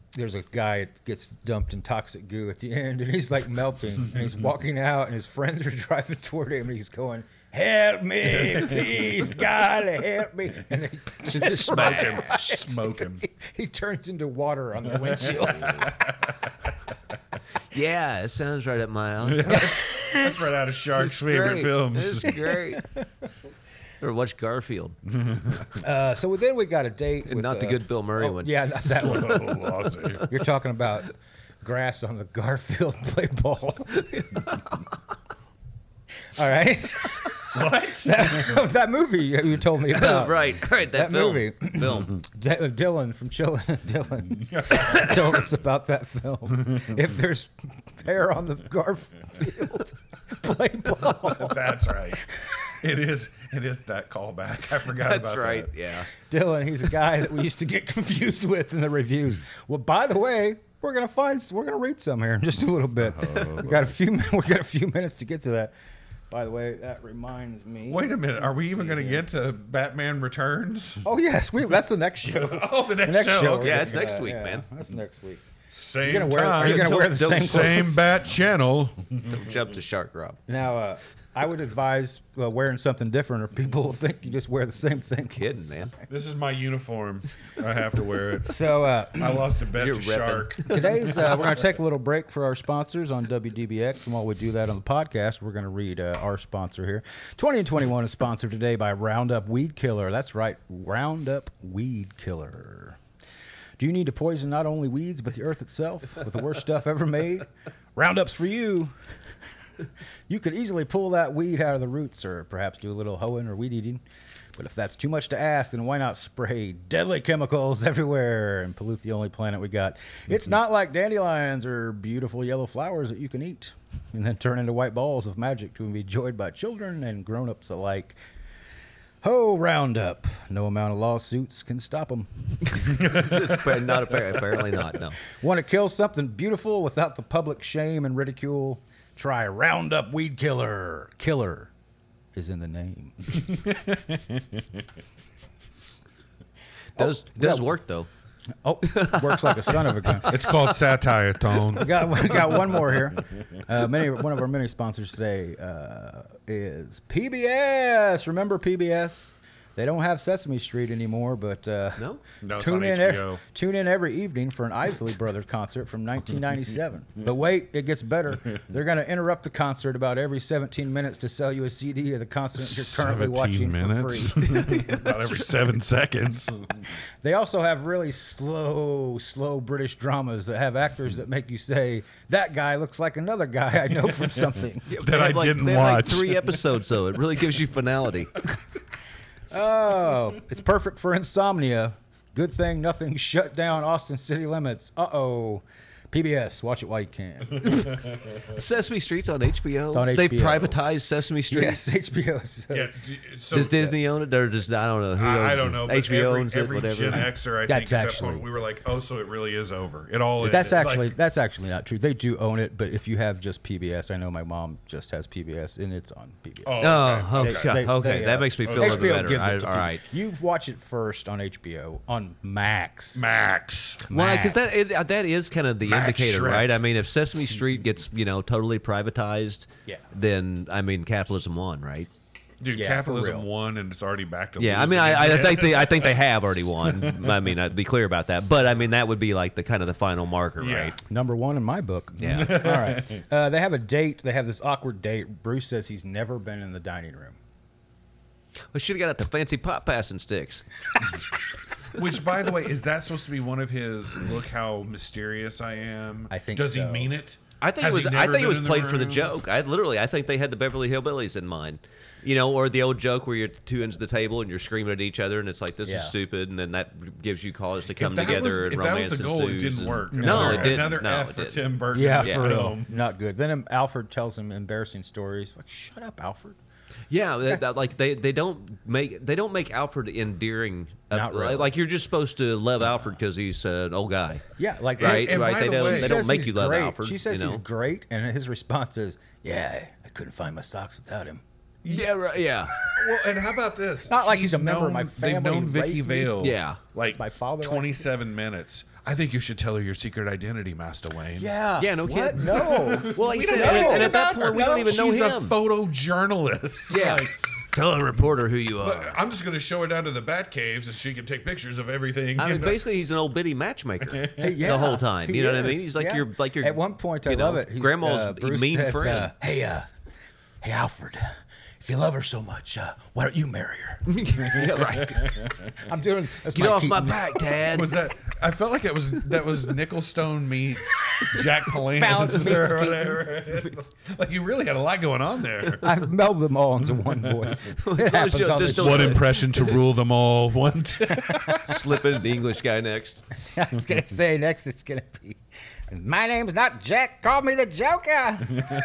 there's a guy that gets dumped in toxic goo at the end, and he's like melting, and he's walking out, and his friends are driving toward him, and he's going, "Help me, please, God, help me!" And they just Smoke him. He turns into water on the windshield. Yeah, it sounds right up my alley. That's right out of Shark's favorite Great. films. It's great. Or watch Garfield. So then we got a date And with, not the good Bill Murray one. Yeah, not that one. Oh, I'll see. You're talking about grass on the Garfield play ball. All right. What? That movie you told me about. right, that That film. movie. Film. Dylan from Chillin' and Dylan told us about that film. If there's hair on the Garfield play ball. That's right. It is that callback. I forgot That's about right. that. Yeah. Dylan, he's a guy that we used to get confused with in the reviews. Well, by the way, we're gonna read some here in just a little bit. We got a few minutes to get to that. By the way, that reminds me. Wait a minute. Are we even going to get to Batman Returns? Oh yes, that's the next show. Oh, the next show. we're Okay. Yeah, gonna it's get next that. week, Yeah, man. That's next week. Same Are time. you gonna wear the Don't- same clothes? Bat channel. Don't jump to Shark Rob. Now, I would advise wearing something different, or people will think you just wear the same thing. Kidding, man. This is my uniform. I have to wear it. So I lost a bet You're to repping. Shark. today's we're going to take a little break for our sponsors on WDBX, and while we do that on the podcast, we're going to read our sponsor here. 20 and 21 is sponsored today by Roundup Weed Killer. That's right, Roundup Weed Killer. Do you need to poison not only weeds but the earth itself with the worst stuff ever made? Roundup's for you. You could easily pull that weed out of the roots, or perhaps do a little hoeing or weed eating. But if that's too much to ask, then why not spray deadly chemicals everywhere and pollute the only planet we got? It's not like dandelions or beautiful yellow flowers that you can eat and then turn into white balls of magic to be enjoyed by children and grown-ups alike. Ho, Roundup. No amount of lawsuits can stop them. Apparently not, no. Want to kill something beautiful without the public shame and ridicule? Try Roundup Weed Killer. Killer is in the name. Does work, though. Oh, works like a son of a gun. It's called satire, Tone. We got one more here. One of our many sponsors today is PBS. Remember PBS? They don't have Sesame Street anymore, but No? No, it's tune on in HBO. tune in every evening for an Isley Brothers concert from 1997. But wait, it gets better. They're going to interrupt the concert about every 17 minutes to sell you a CD of the concert you're currently 17 watching minutes. for free. About every 7 seconds. They also have really slow British dramas that have actors that make you say, that guy looks like another guy I know from something. That I didn't they have watch. Like 3 episodes, though. It really gives you finality. Oh, it's perfect for insomnia. Good thing nothing shut down Austin city limits. Uh-oh. PBS, watch it while you can. Sesame Street's on HBO. It's on They HBO. privatized Sesame Street. Yes, HBO. Yeah, so Does Disney own it, or does I don't know? Who I owns don't it? know. But HBO owns it, every whatever. Gen Xer, I That's think, at actually- that point, we were like, oh, so it really is over. It all is. That's Like, actually not true. They do own it, but if you have just PBS, I know my mom just has PBS, and it's on PBS. Oh, They- okay. they- Okay, they, that makes me feel a little HBO bit gives better. it to All people. right. You watch it first on HBO on Max. Max. Well, because Max. that is kind of the Max indicator, Shrek. right? I mean, if Sesame Street gets totally privatized, Yeah. then I mean capitalism won, right? Dude, Yeah, for capitalism real. won, and it's already back to Yeah, I losing mean, I again. think they have already won. I mean, I'd be clear about that, but I mean that would be like the kind of the final marker, Yeah. right? Number one in my book. Yeah. All right. They have a date. They have this awkward date. Bruce says he's never been in the dining room. We should have got out the fancy pot passing sticks. Which, by the way, is that supposed to be one of his "look how mysterious I am"? I think Does so. he mean it? I think Has it was. he I never think it been was in the played for the room? joke. I think they had the Beverly Hillbillies in mind, or the old joke where you're at the two ends of the table and you're screaming at each other, and it's like this Yeah. is stupid, and then that gives you cause to come If that together was, and if romance that was the goal, it ensues didn't and- work. No, it didn't. Another No, F it for didn't. Tim Burton. Yeah, in this for real. film. Not good. Then Alfred tells him embarrassing stories. Like, shut up, Alfred. Yeah, like they don't make Alfred endearing. Not really. Like you're just supposed to love Alfred because he's an old guy. Yeah, like Right, and right. by They the don't. way- They She don't make he's you love great. Alfred. She says you know? he's great, and his response is, "Yeah, I couldn't find my socks without him." Yeah, right. Yeah, Well, and how about this? Not like he's a member of my They've family known who Vicky raised me. Vale. Yeah. like My father liked 27 minutes. I think you should tell her your secret identity, Master Wayne. Yeah. Yeah, no What? kidding. No. Well, like you said, know and anything at that about her. point, we don't No. even know She's a him. photojournalist. Yeah. Like, Tell a reporter who you are. I'm just going to show her down to the bat caves and she can take pictures of everything. I you mean, know? basically, he's an old bitty matchmaker Yeah, the whole time. he You know what I mean? is, He's like yeah. your At one point, I you know, love it. He's, grandma's Bruce mean says, friend. hey, Alfred, if you love her so much, why don't you marry her? Yeah, right. I'm doing. That's Get off my Keaton. back, Dad. was that? I felt like that was Nicholstone meets Jack Palance Palance meets or whatever. Like you really had a lot going on there. I've melded them all into one voice. It happens you on just the don't- One impression to rule them all. One. Slip into the English guy next. I was gonna say next it's gonna be, my name's not Jack, call me the Joker.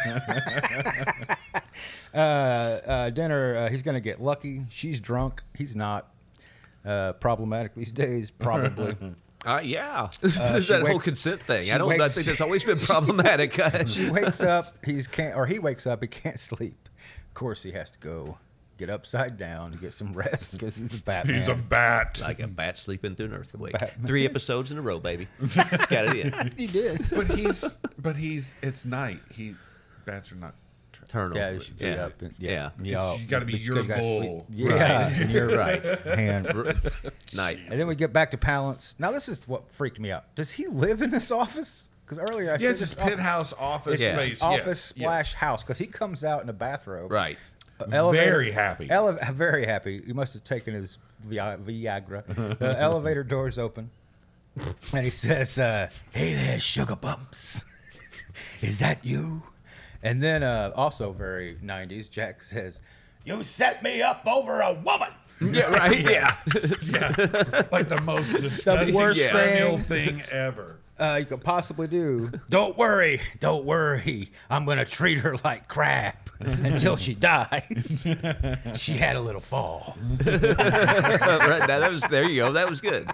Dinner, he's gonna get lucky. She's drunk. He's not. Problematic these days, probably. Yeah. There's that whole wakes- consent thing. she I wakes- think that's always been problematic. She wakes up. He wakes up. He can't sleep. Of course, he has to go get upside down to get some rest because he's a Batman. He's a bat. Like a bat sleeping through an earthquake. Batman. 3 episodes in a row, baby. Got it in. He did. But he's. It's night. Bats are not. Turn Yeah, over. you should get up. Yeah. You gotta be but your gotta sleep. bull. Yeah, and you're right. And Night. then we get back to Palance. Now this is what freaked me out. Does he live in this office? Because earlier I Yeah, said it's his this office- penthouse office It's Yeah. his space. office yes, splash yes. house because he comes out in a bathrobe. Right. Very happy. Very happy. He must have taken his Viagra. The elevator doors open, and he says, "Hey there, sugar bumps. Is that you?" And then also very 90s, Jack says, "You set me up over a woman." Yeah, right. Yeah. Yeah, like the most disgusting worst trivial thing ever. You could possibly do. Don't worry. I'm gonna treat her like crap until she dies. She had a little fall. Right. Now there you go. That was good.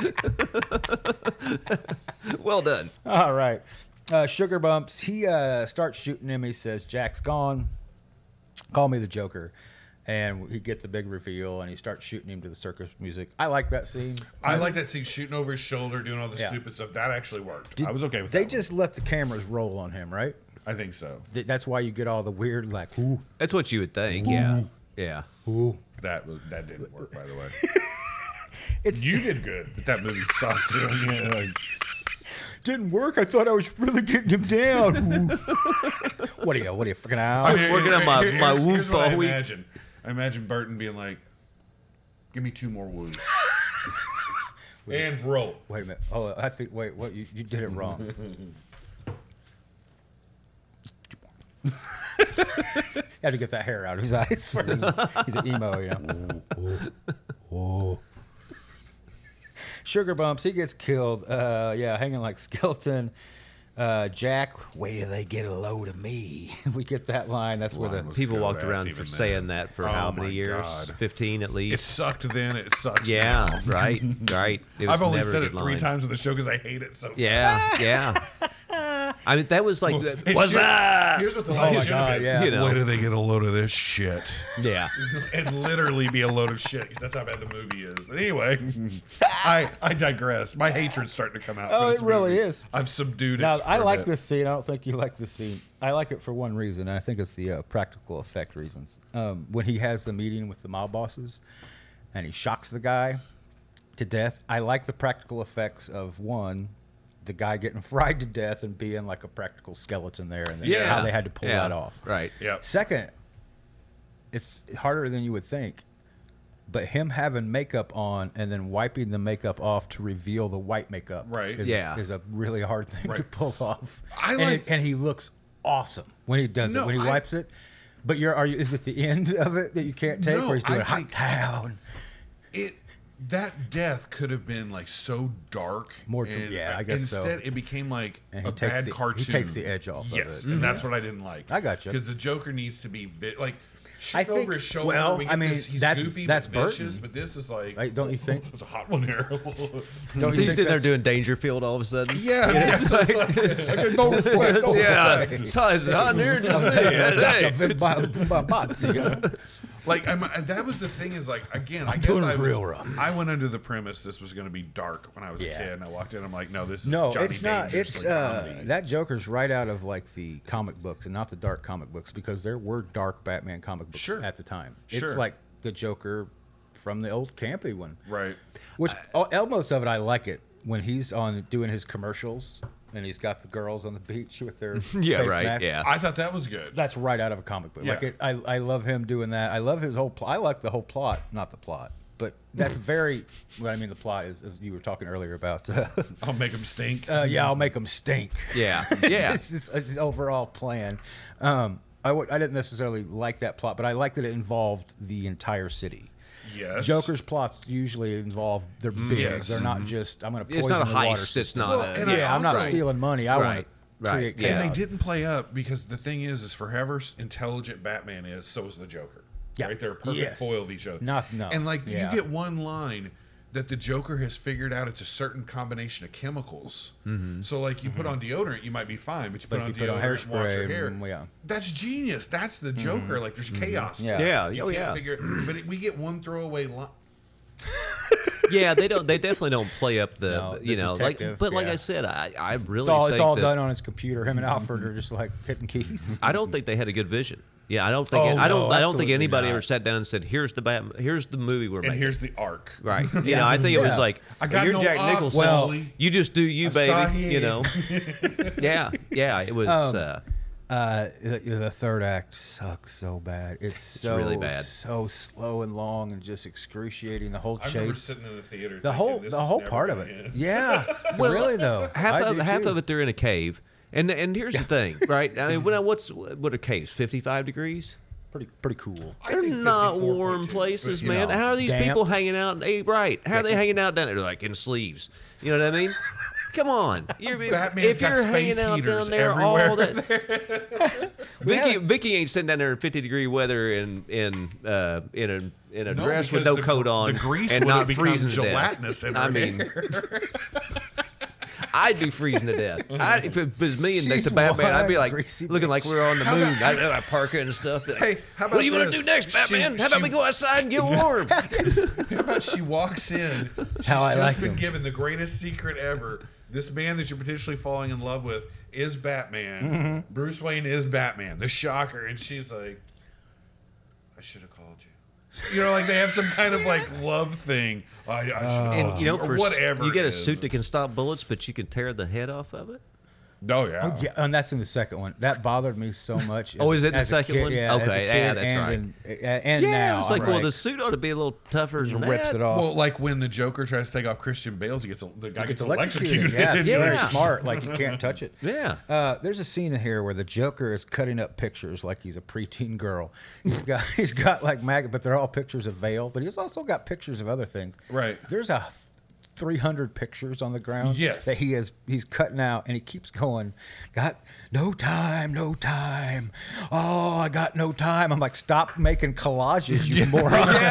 Well done. All right. Sugar Bumps, he starts shooting him. He says, Jack's gone. Call me the Joker. And he get the big reveal, and he starts shooting him to the circus music. I like that scene. I like that scene shooting over his shoulder, doing all the Yeah. stupid stuff. That actually worked. I was okay with They that. just let the cameras roll on him, right? I think so. That's why you get all the weird, like, ooh, That's what you would think. Yeah. Yeah. ooh. That didn't work, by the way. It's You did good, but that movie sucked. Yeah, like, didn't work. I thought I was really getting him down. Ooh. What are you, freaking out? Working on my here's wound what for a week. I imagine Burton being like, "Give me 2 more wounds." And roll. Wait a minute. Oh, I think. Wait, what? You did it wrong. You have to get that hair out of his eyes first. He's an emo, you know. Oh. Sugar Bumps, he gets killed. Hanging like skeleton. Jack, wait till they get a load of me. We get that line. That's where the Line was People good walked ass around even for then. saying that for Oh how my many years? God. 15 at It least. sucked then. It sucks Yeah, now. right. It was I've only never a said good it 3 line. times in the show because I hate it so much. Yeah. I mean, that was like, It what's should- that? Here's what the Oh line my should God, have been. yeah. You know. Where do they get a load of this shit? Yeah. And literally be a load of shit because that's how bad the movie is. But anyway, I digress. My hatred's starting to come out. Oh, for this it really movie. is. I've subdued Now, it. I for a like bit. this scene. I don't think you like this scene. I like it for one reason. And I think it's the practical effect reasons. When he has the meeting with the mob bosses and he shocks the guy to death, I like the practical effects of one, the guy getting fried to death and being like a practical skeleton there, and then Yeah. how they had to pull that off. Right. Yep. Second, it's harder than you would think. But him having makeup on and then wiping the makeup off to reveal the white makeup Right. is a really hard thing to Right. pull off. I and, like- and he looks awesome when he does it, No, when he wipes it. But is it the end of it that you can't take No, where he's doing I hot think- down? That death could have been like so dark. I guess so. Instead, it became like And he a takes bad cartoon. he takes the edge off of Yes, it. and that's what I didn't like. I gotcha. Because the Joker needs to be like shooting over his shoulder. Well, we get I mean, he's that's goofy, that's but vicious, Burton. but this is like, Right, don't you think? It's a hot one here. Don't you He's think sitting there that's- doing Dangerfield all of a sudden. Yeah, it's like, don't reflect, don't Yeah, reflect. it's hot in here just Like that was the thing is like again, I guess doing I it was, real rough. I went under the premise this was going to be dark when I was a Yeah. kid, and I walked in. I'm like, no, this is No, Johnny it's not. Dangerous, It's like, comedy. that Joker's right out of like the comic books and not the dark comic books because there were dark Batman comic books Sure. at the time. Sure. It's like the Joker from the old campy one, right. which most of it I like it when he's on doing his commercials and he's got the girls on the beach with their Yeah, face right. masks. Yeah. I thought that was good. That's right out of a comic book. Yeah. Like I love him doing that. I love his whole. I like the whole plot, not the plot, but that's very. What I mean, the plot is you were talking earlier about. I'll make him stink. Yeah, I'll make them stink. Yeah, It's- yeah. it's his overall plan. I didn't necessarily like that plot, but I liked that it involved the entire city. Yes. Joker's plots usually involve they're big. Yes. They're not just I'm going to poison It's not a the water heist. It's system. not Well, a. and I Yeah, I'm not also- stealing money. I want Right, to right, create yeah. chaos. And they didn't play up because the thing is for however intelligent Batman is, so is the Joker. Yeah. Right? They're a perfect Yes. foil of each other. No. And like Yeah. you get one line that the Joker has figured out it's a certain combination of chemicals. So like you put on deodorant, you might be fine, but you put But on if you put on deodorant and wash your hairspray, hair. yeah. That's genius. That's the Joker. Like there's chaos. Yeah. Yeah, You oh, can't yeah. figure but we get one throwaway line. Yeah, they don't. They definitely don't play up the. No, the you know, like. detective, But like yeah. I said, I really. It's think all that, done on his computer. Him and Alfred are just like hitting keys. I don't think they had a good vision. Yeah, I don't think. Oh, I don't no, think absolutely anybody not. ever sat down and said, "Here's the Here's the movie we're And making." here's the arc. Right. You know, I think it was Yeah. like, I got you're no Jack arc, Nicholson. Wally. You just do you, baby. Asahi. You know. Yeah. Yeah. It was. The third act sucks so bad. It's so really bad. so slow and long and just excruciating. The whole I remember chase, sitting in the theater. the thinking, whole this the is whole never part of gonna it. end. Yeah, really though. I do half too. of it they're in a cave, and here's the thing, right? I mean, what are caves? 55 degrees. pretty cool. I They're think not 54.2, warm but, places, you man. know. How are these damp. people hanging out? Right? How are they hanging out down there? Like in sleeves. You know what I mean? Come on, Batman's if got you're space hanging out heaters down there, everywhere. all that. Vicky ain't sitting down there in 50-degree weather in a No, dress with because no the- coat on the grease and would have not become freezing to gelatinous death. in I her mean, hair. I'd be freezing to death. If it was me and next to She's Batman, I'd be one like greasy looking like bitch. we were on the How moon. about- I'd parka and stuff. Be like, Hey, how about what do you want to this? do next, Batman? How about we go outside and get warm? How about she walks in? She's how I just like been him. given the greatest secret ever. This man that you're potentially falling in love with is Batman. Mm-hmm. Bruce Wayne is Batman. The shocker, and she's like, "I should have called you." You know, like they have some kind of like love thing. I should have called And you know, or whatever. you get it a is. suit that can stop bullets, but you can tear the head off of it. Oh yeah. Yeah, and that's in the second one. That bothered me so much. Oh, is it the as a second kid, one? Yeah, as a Okay, kid yeah, that's and right. and now, it's like, right. well, the suit ought to be a little tougher than rips that. it off. Well, like when the Joker tries to take off Christian Bale, the guy gets electrocuted. Yeah, it's very Yeah. smart. Like you can't touch it. Yeah. There's a scene in here where the Joker is cutting up pictures like he's a preteen girl. He's got like maggot, but they're all pictures of Vale. But he's also got pictures of other things. Right. There's 300 pictures on the ground. Yes. That he's cutting out, and he keeps going. Got no time, no time. Oh, I got no time. I'm like, stop making collages, you moron.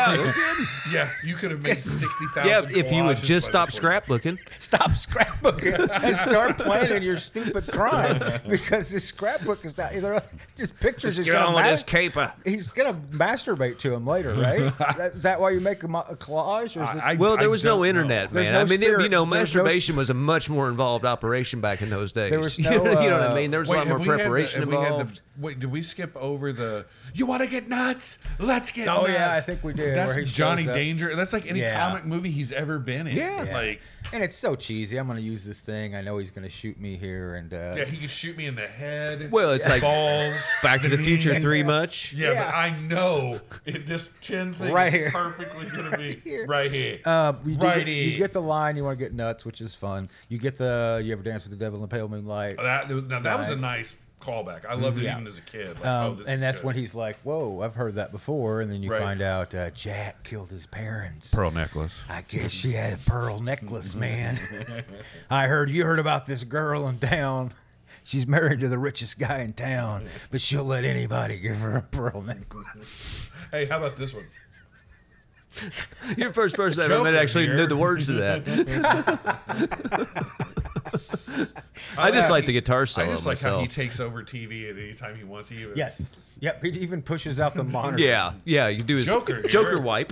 Yeah, you could have made 60,000. Yeah, if you would collages just by stop this point. scrapbooking. Stop scrapbooking and start planning your stupid crime because this scrapbook is not either just pictures. Just He's get gonna on with ma- this caper. He's gonna masturbate to him later, right? Is that why you make a collage? Or is it, Well, there was no don't know. internet, There's man. no I mean, spirit. you know, There's no masturbation was a much more involved operation back in those days. There was you no, know what I mean? There was a lot have more we had the- preparation have we had the- involved. wait, did we skip over the? You want to get nuts? Let's get. Oh, nuts. yeah, I think we did, That's where he Johnny shows up. Danger. That's like any Yeah. comic movie he's ever been in. Yeah. like and it's so cheesy. I'm gonna use this thing. I know he's gonna shoot me here, and yeah, he could shoot me in the head. Well, it's like balls. Back to the Future knees. 3 much. Yeah, Yeah. but I know this 10 thing Right is here. perfectly gonna be right here. you get the line. You want to get nuts, which is fun. You get the you ever dance with the devil in the pale moonlight. That was a Right. nice callback. I loved it Yeah. even as a kid. Like, this And is that's good. when he's like, "Whoa, I've heard that before." And then you Right. find out Jack killed his parents. Pearl necklace. I guess she had a pearl necklace, man. I heard you heard about this girl in town. She's married to the richest guy in town, but she'll let anybody give her a pearl necklace. Hey, how about this one? You're the first person I've ever met Joker actually here. knew the words to that. I just like the guitar solo I just like how myself. he takes over TV at any time he wants to. Yes. Yep. He even pushes out the monitor. Yeah, you do his Joker here. Joker wipe.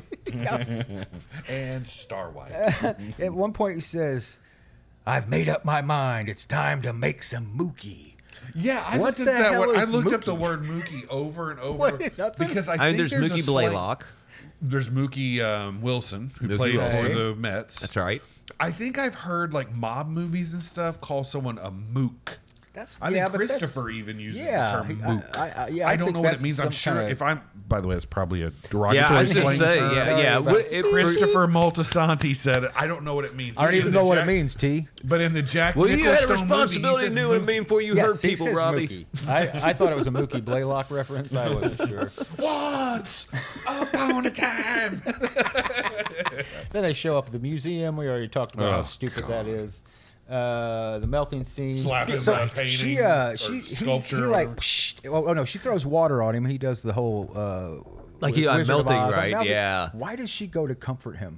And Star White. At one point, he says, "I've made up my mind. It's time to make some mookie." Yeah, I What looked at the that hell one. I is looked up the Mookie? word Mookie over and over What? Nothing? because I I think mean, there's a Mookie slight- Blaylock. There's Mookie Wilson, who Mookie played Wilson. for the Mets. That's right. I think I've heard like mob movies and stuff call someone a mook. That's I think but that's- Christopher even uses Yeah, the term he- mook. I don't think know what it that's means. I'm some sure kinda- if I'm. By the way, it's probably a derogatory Yeah, I was slang going to say, term. yeah. Christopher Moltisanti said it. I don't know what it means. I don't But even in the know what it Jack- mean, T. But in the Jack Well, you had a Nicholson responsibility movie, he to says do it mook. before you Yes, heard he people, says Robbie. Mookie. I thought it was a Mookie Blaylock reference. I wasn't sure. Once upon a time. Then they show up at the museum. We already talked about how Oh, stupid that is. The melting scene. Slapping So by painting she, or he sculpture or like, whatever. oh no, she throws water on him. He does the whole Like, yeah, Wizard of melting, Oz. I'm right? melting. Yeah. Why does she go to comfort him?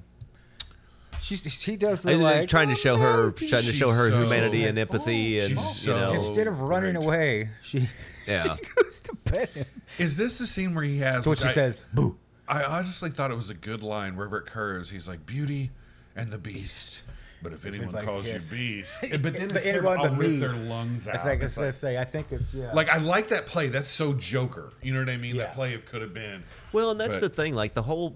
She does the And like trying to show her, She's so- humanity and empathy, and She's you so- know, instead of running great. away, she yeah. goes to pet him. Is this the scene where he has? So what which she I- says, "Boo." I honestly thought it was a good line wherever it occurs. He's like, Beauty and the Beast. But if anyone anybody calls hiss. you Beast. But then But it's anyone I'll but rip me. their lungs out. It's like It's let's say I think it's like, I like that play. That's so Joker. You know what I mean? Yeah. That play of could have been. Well, and that's But- the thing. Like the whole,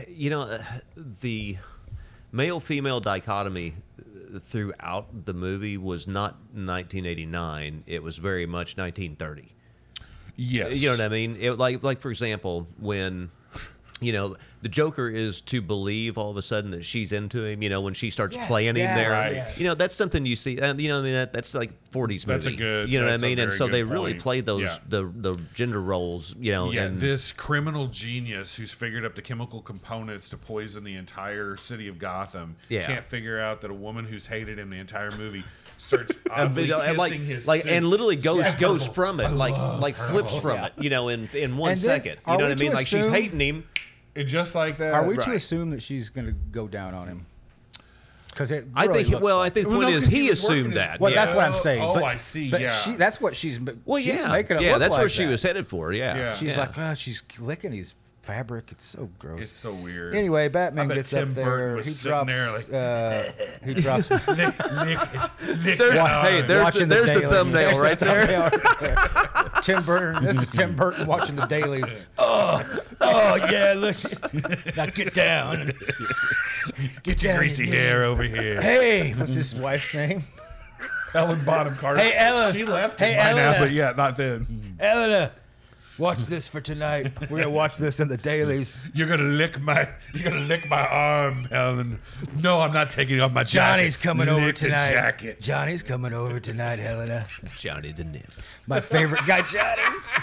the male-female dichotomy throughout the movie was not 1989. It was very much 1930. Yes. You know what I mean? Like for example, when the Joker is to believe all of a sudden that she's into him. When she starts playing him yes, there, right. that's something you see. I mean, that's like 40s movie. That's a good- You know what I that's a mean? And very so they good really point. play those Yeah. the gender roles. Yeah, and this criminal genius who's figured up the chemical components to poison the entire city of Gotham Yeah. can't figure out that a woman who's hated him the entire movie starts oddly and kissing his like suit. and literally goes Purple. from it, like flips from it, in 1 And then, second. are You know we what I mean? to Like she's assume- hating him. And just like that. Are we to Right. assume that she's going to go down on him? Because it. I really think. looks Well, like I think the Well, point no, is 'cause he was working assumed his- that. Well, yeah. that's what I'm saying. Oh, but, I see, But yeah. that's what she's. Well, she's yeah, making it yeah. look That's like where she that. was headed for. Yeah. Yeah. She's yeah. like, she's licking his fabric. It's so gross. It's so weird. Anyway, Batman I bet gets Tim up Burton there. was He sitting drops. there He drops. lick it. Lick There's, it. hey, there's watching the Daily. thumbnail There's the right there. thumbnail. Tim Burton. This is Tim Burton watching the dailies. Oh yeah, look. Now get down. Get your greasy hair over here. Hey, what's his wife's name? Ellen Bonham Carter. Hey, Ellen. She left Hey, him by now, Ellen. but yeah, not then. Eleanor, watch this for tonight. We're gonna watch this in the dailies. You're gonna lick my arm, Ellen. No, I'm not taking off my jacket. Johnny's coming over Lick the tonight. jacket. Johnny's coming over tonight, Helena. Johnny the Nip. My favorite guy, Johnny.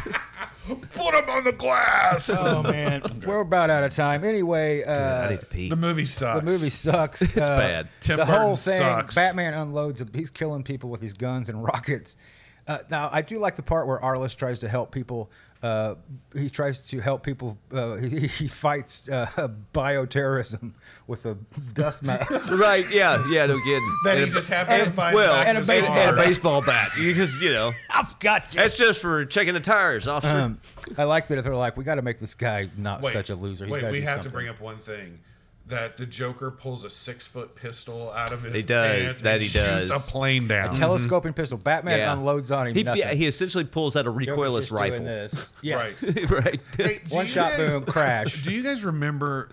Put him on the glass. Oh man, we're about out of time. Anyway, I need to pee. The movie sucks. the movie sucks. It's bad. Tim the Burton whole thing. sucks. Batman unloads. He's killing people with his guns and rockets. Now, I do like the part where Arliss tries to help people. He tries to help people. He fights bioterrorism with a dust mask. Right? Yeah. No kidding. That he And just happened to find well, back and in a his baseball car. and a baseball bat because I've got you. that's just for checking the tires, officer. I like that they're like, we got to make this guy not Wait, such a loser. He's wait, gotta we do have to something. bring up one thing. That the Joker pulls a 6-foot pistol out of his He does, pants that and he shoots does. a plane down. Telescoping pistol. Batman Yeah. unloads on him. nothing. He essentially pulls out a Joker's recoilless just doing rifle. this. Yes. Right. Right. Hey, do One you shot, guys- boom, crash. Do you guys remember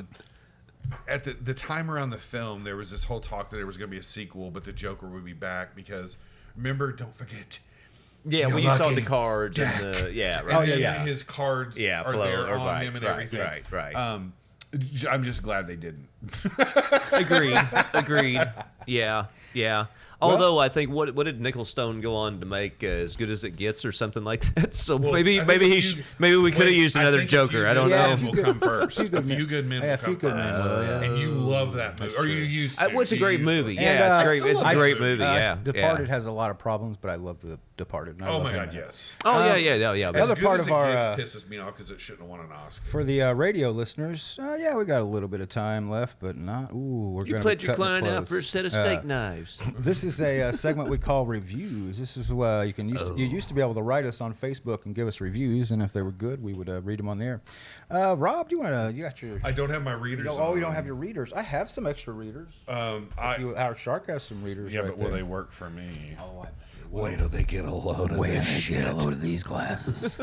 at the time around the film, there was this whole talk that there was going to be a sequel, but the Joker would be back because, remember, don't forget. Yeah, You're when you saw lucky, the cards Jack. and the And Oh, then yeah. his cards Yeah, are flow, there or on right, him and right, everything. right. I'm just glad they didn't. Agreed. Yeah. Although I think what did Nickel Stone go on to make As Good as It Gets or something like that? So maybe we could have used another Joker. I don't know. A Few Good Men will come first. A Few Good Men will come Few Good Men first. will, yeah. And you love that movie, or you used to. It's a great movie. And, Yeah, it's great. It's a great movie. Yeah, Departed has a lot of problems, but I love The Departed. And I Oh love my him God, in it. yes. Oh yeah. The As other Good part as of It our Gets pisses me off because it shouldn't have won an Oscar. for the radio listeners, yeah, we got a little bit of time left, but not. Ooh, we're You going to played your client out for a set of steak knives. This is a segment we call reviews. This is you used to be able to write us on Facebook and give us reviews, and if they were good, we would read them on the air. Rob, you got your? I don't have my readers. Oh, you don't have your readers. I have some extra readers. Our Shark has some readers. Yeah, right but will there. they work for me? Oh, Wait till they get a load of this shit. A load of these glasses.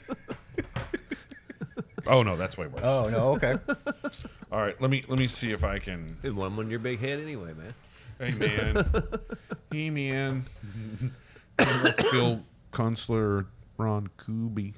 Oh no, that's way worse. Oh no, okay. All right, let me see if I can. It won on your big head anyway, man. Hey man, hey man. Phil Kunstler, Ron Kuby.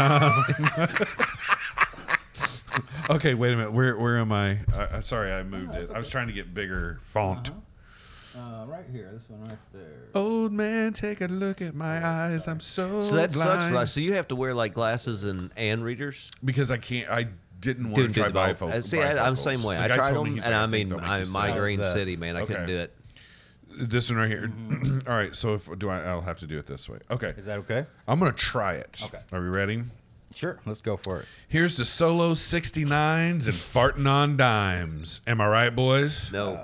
Okay, wait a minute. Where am I? Sorry, I moved it. I was trying to get bigger font. Right here, this one right there. Old man, take a look at my eyes. I'm so that sucks, blind. right? So you have to wear like glasses and readers. Because I can't. I didn't want to try bifocals. See, I'm the same way. The I guy tried told me, them, he's and like, I think mean, they'll make you I'm sick. Migraine How's that? City, man. I couldn't do it. This one right here. All right. So I'll have to do it this way. Okay. Is that okay? I'm gonna try it. Okay. Are we ready? Sure, let's go for it. Here's the solo 69s and farting on dimes. Am I right, boys? No,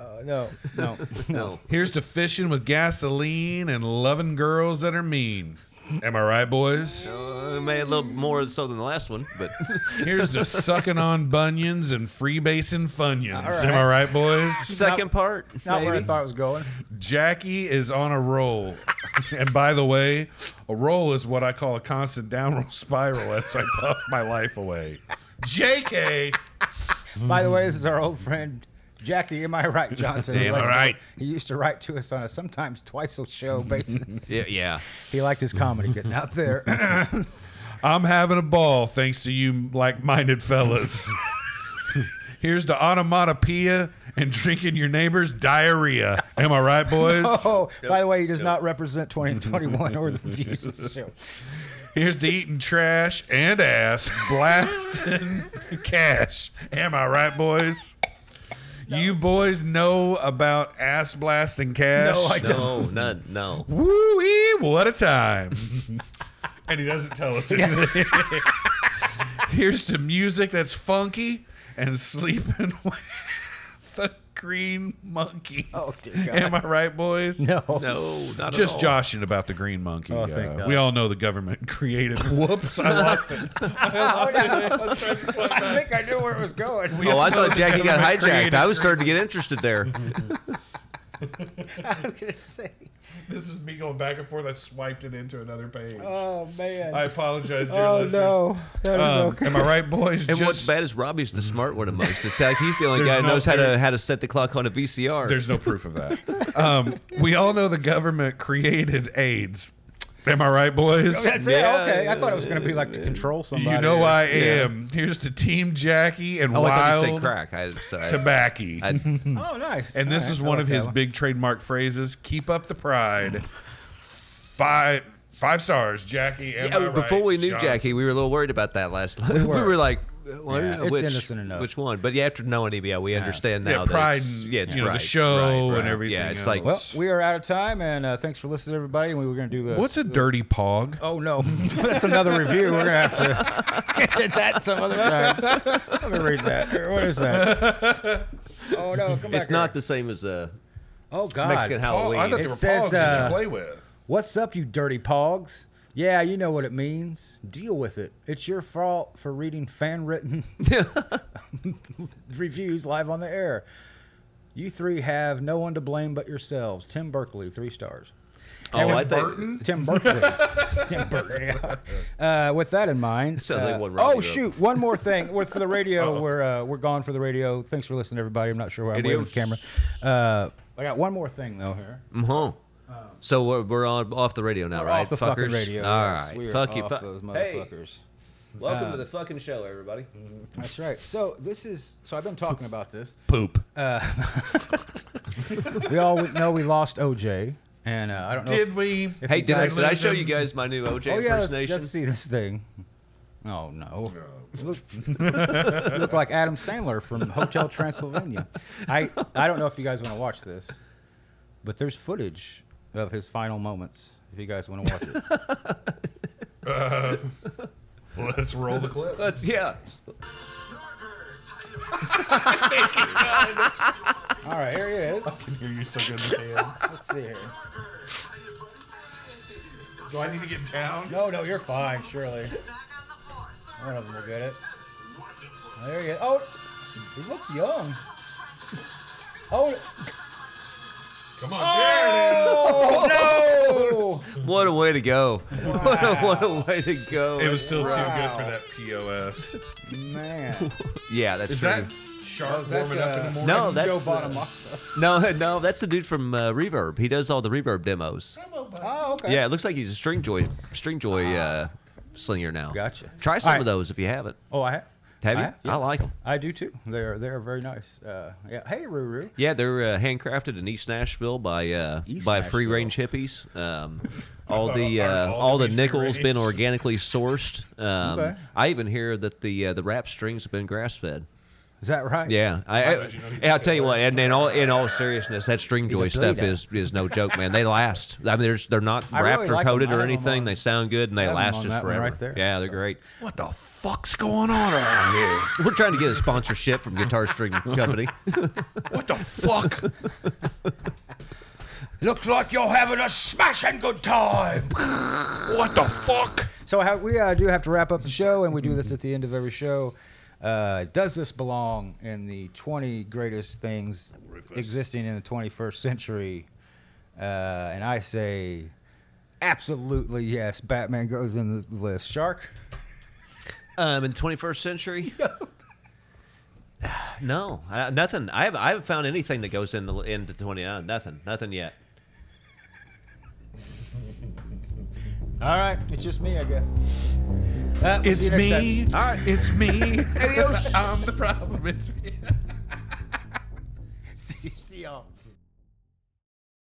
No. Here's to fishing with gasoline and loving girls that are mean. Am I right, boys? maybe a little more so than the last one, but Here's to sucking on bunions and freebasing funyuns. All right. Am I right, boys? second part. Not where I maybe. thought it was going. Jackie is on a roll. And by the way, a roll is what I call a constant downward spiral as I puff my life away. JK! By the way, this is our old friend Jackie. Am I right, Johnson? Am I right? He used to write to us on a sometimes twice a show basis. Yeah. He liked his comedy getting out there. I'm having a ball thanks to you like-minded fellas. Here's to onomatopoeia and drinking your neighbor's diarrhea. Am I right, boys? Oh, by the way, he does not represent 2021 or the views of the show. Here's to eating trash and ass, blasting cash. Am I right, boys? No. You boys know about ass blasting cash? No, I don't. No. Woo-wee, what a time. And he doesn't tell us anything. Here's to music that's funky and sleeping with the green monkey. Oh, dear God. Am I right, boys? No. No, not Just at all. joshing about the green monkey. Oh, thank God. We all know the government created. Whoops, I lost it. I think I knew where it was going. Oh, I thought Jackie got government hijacked. created I was starting to get interested there. I was going to say. This is me going back and forth. I swiped it into another page. Oh, man. I apologize, dear Oh, listeners. no. That is okay. Am I right, boys? And what's bad is Robbie's the smart one amongst us. Like he's the only There's guy who no- knows how to set the clock on a VCR. There's no proof of that. We all know the government created AIDS. Am I right, boys? That's Yeah. it? Okay. I thought it was going to be like to control somebody. You know I Yeah. am. Here's to Team Jackie and I thought you Wild said crack. Sorry. Tobacco. Oh, nice. And this All is right, one I of like his that big trademark phrases. Keep up the pride. Five stars, Jackie. Am I right, Before we knew Johnson? Jackie, we were a little worried about that last time. We were like, what, Yeah, it's which, innocent enough. Which one? But yeah, after knowing him, we understand now. Yeah, that pride it's, and, yeah, it's you know, the right, show right. and everything Yeah, it's else. like, Well, we are out of time, and thanks for listening, everybody. And we were going to do the. What's a dirty pog? Oh, no. That's another review. We're going to have to get to that some other time. Let me read that. What is that? Oh, no. Come back. it's not the same as Oh, God. Mexican Halloween. I thought they It were says, pogs that you play with. What's up, you dirty pogs? Yeah, you know what it means. Deal with it. It's your fault for reading fan-written reviews live on the air. You three have no one to blame but yourselves. Tim Berkeley, 3 stars. Oh, I think Tim Berkeley. Tim Berkeley. Yeah. With that in mind, Sounds like one Robbie oh wrote. shoot, one more thing. For the radio, we're gone for the radio. Thanks for listening, everybody. I'm not sure where I'm waving the camera. I got one more thing though here. So we're off the radio now, We're right? off the fuckers? fucking radio. All yes. right. We are Fuck you. off those motherfuckers. Welcome to the fucking show, everybody. That's right. So I've been talking about this. Poop. We all know we lost OJ. And I don't know. Did we? if Hey, you did I, guys- did I show you guys my new OJ Oh yeah, impersonation? let's see this thing. Oh no. You look like Adam Sandler from Hotel Transylvania. I don't know if you guys want to watch this, but there's footage of his final moments. If you guys want to watch it. Let's roll the clip. Yeah. All right, here he is. I can hear you so good in the hands. Let's see here. Do I need to get down? No, you're fine. Surely. One of them will get it. There he is. Oh, he looks young. Oh. Come on, there it is. Oh no! What a way to go. What a way to go. It was still too good Wow. for that POS. Man. Yeah, that's Is true. that Sharp Was that, warming up in the morning? No, Joe that's Bonamassa. no, that's the dude from Reverb. He does all the Reverb demos. Oh, okay. Yeah, it looks like he's a string joy slinger now. Gotcha. Try some All right. of those if you haven't. Oh, I have. Have you? I have, yeah. I like them. I do too. They are very nice. Yeah. Hey, Ruru. Yeah, they're handcrafted in East Nashville by East free range hippies. All the nickel's been organically sourced. Okay. I even hear that the wrap strings have been grass fed. Is that right? Yeah, I'll tell you what. And in all seriousness, that string joy a stuff bleeder. is no joke, man. They last. I mean, they're not I wrapped really or like 'em. coated I or have 'em anything. on- They sound good and they I have 'em last on just that one forever. right there. Yeah, they're great. What the fuck's going on around here? We're trying to get a sponsorship from Guitar String Company. What the fuck? Looks like you're having a smashing good time. What the fuck? So we do have to wrap up the show, and we do this at the end of every show. Does this belong in the 20 greatest things existing in the 21st century? And I say, absolutely yes. Batman goes in the list. Shark? In the 21st century? No, nothing. I haven't found anything that goes into 29. Nothing yet. All right, it's just me, I guess. We'll see It's you next me. time. All right. It's me. Adios. I'm the problem. It's me. See y'all.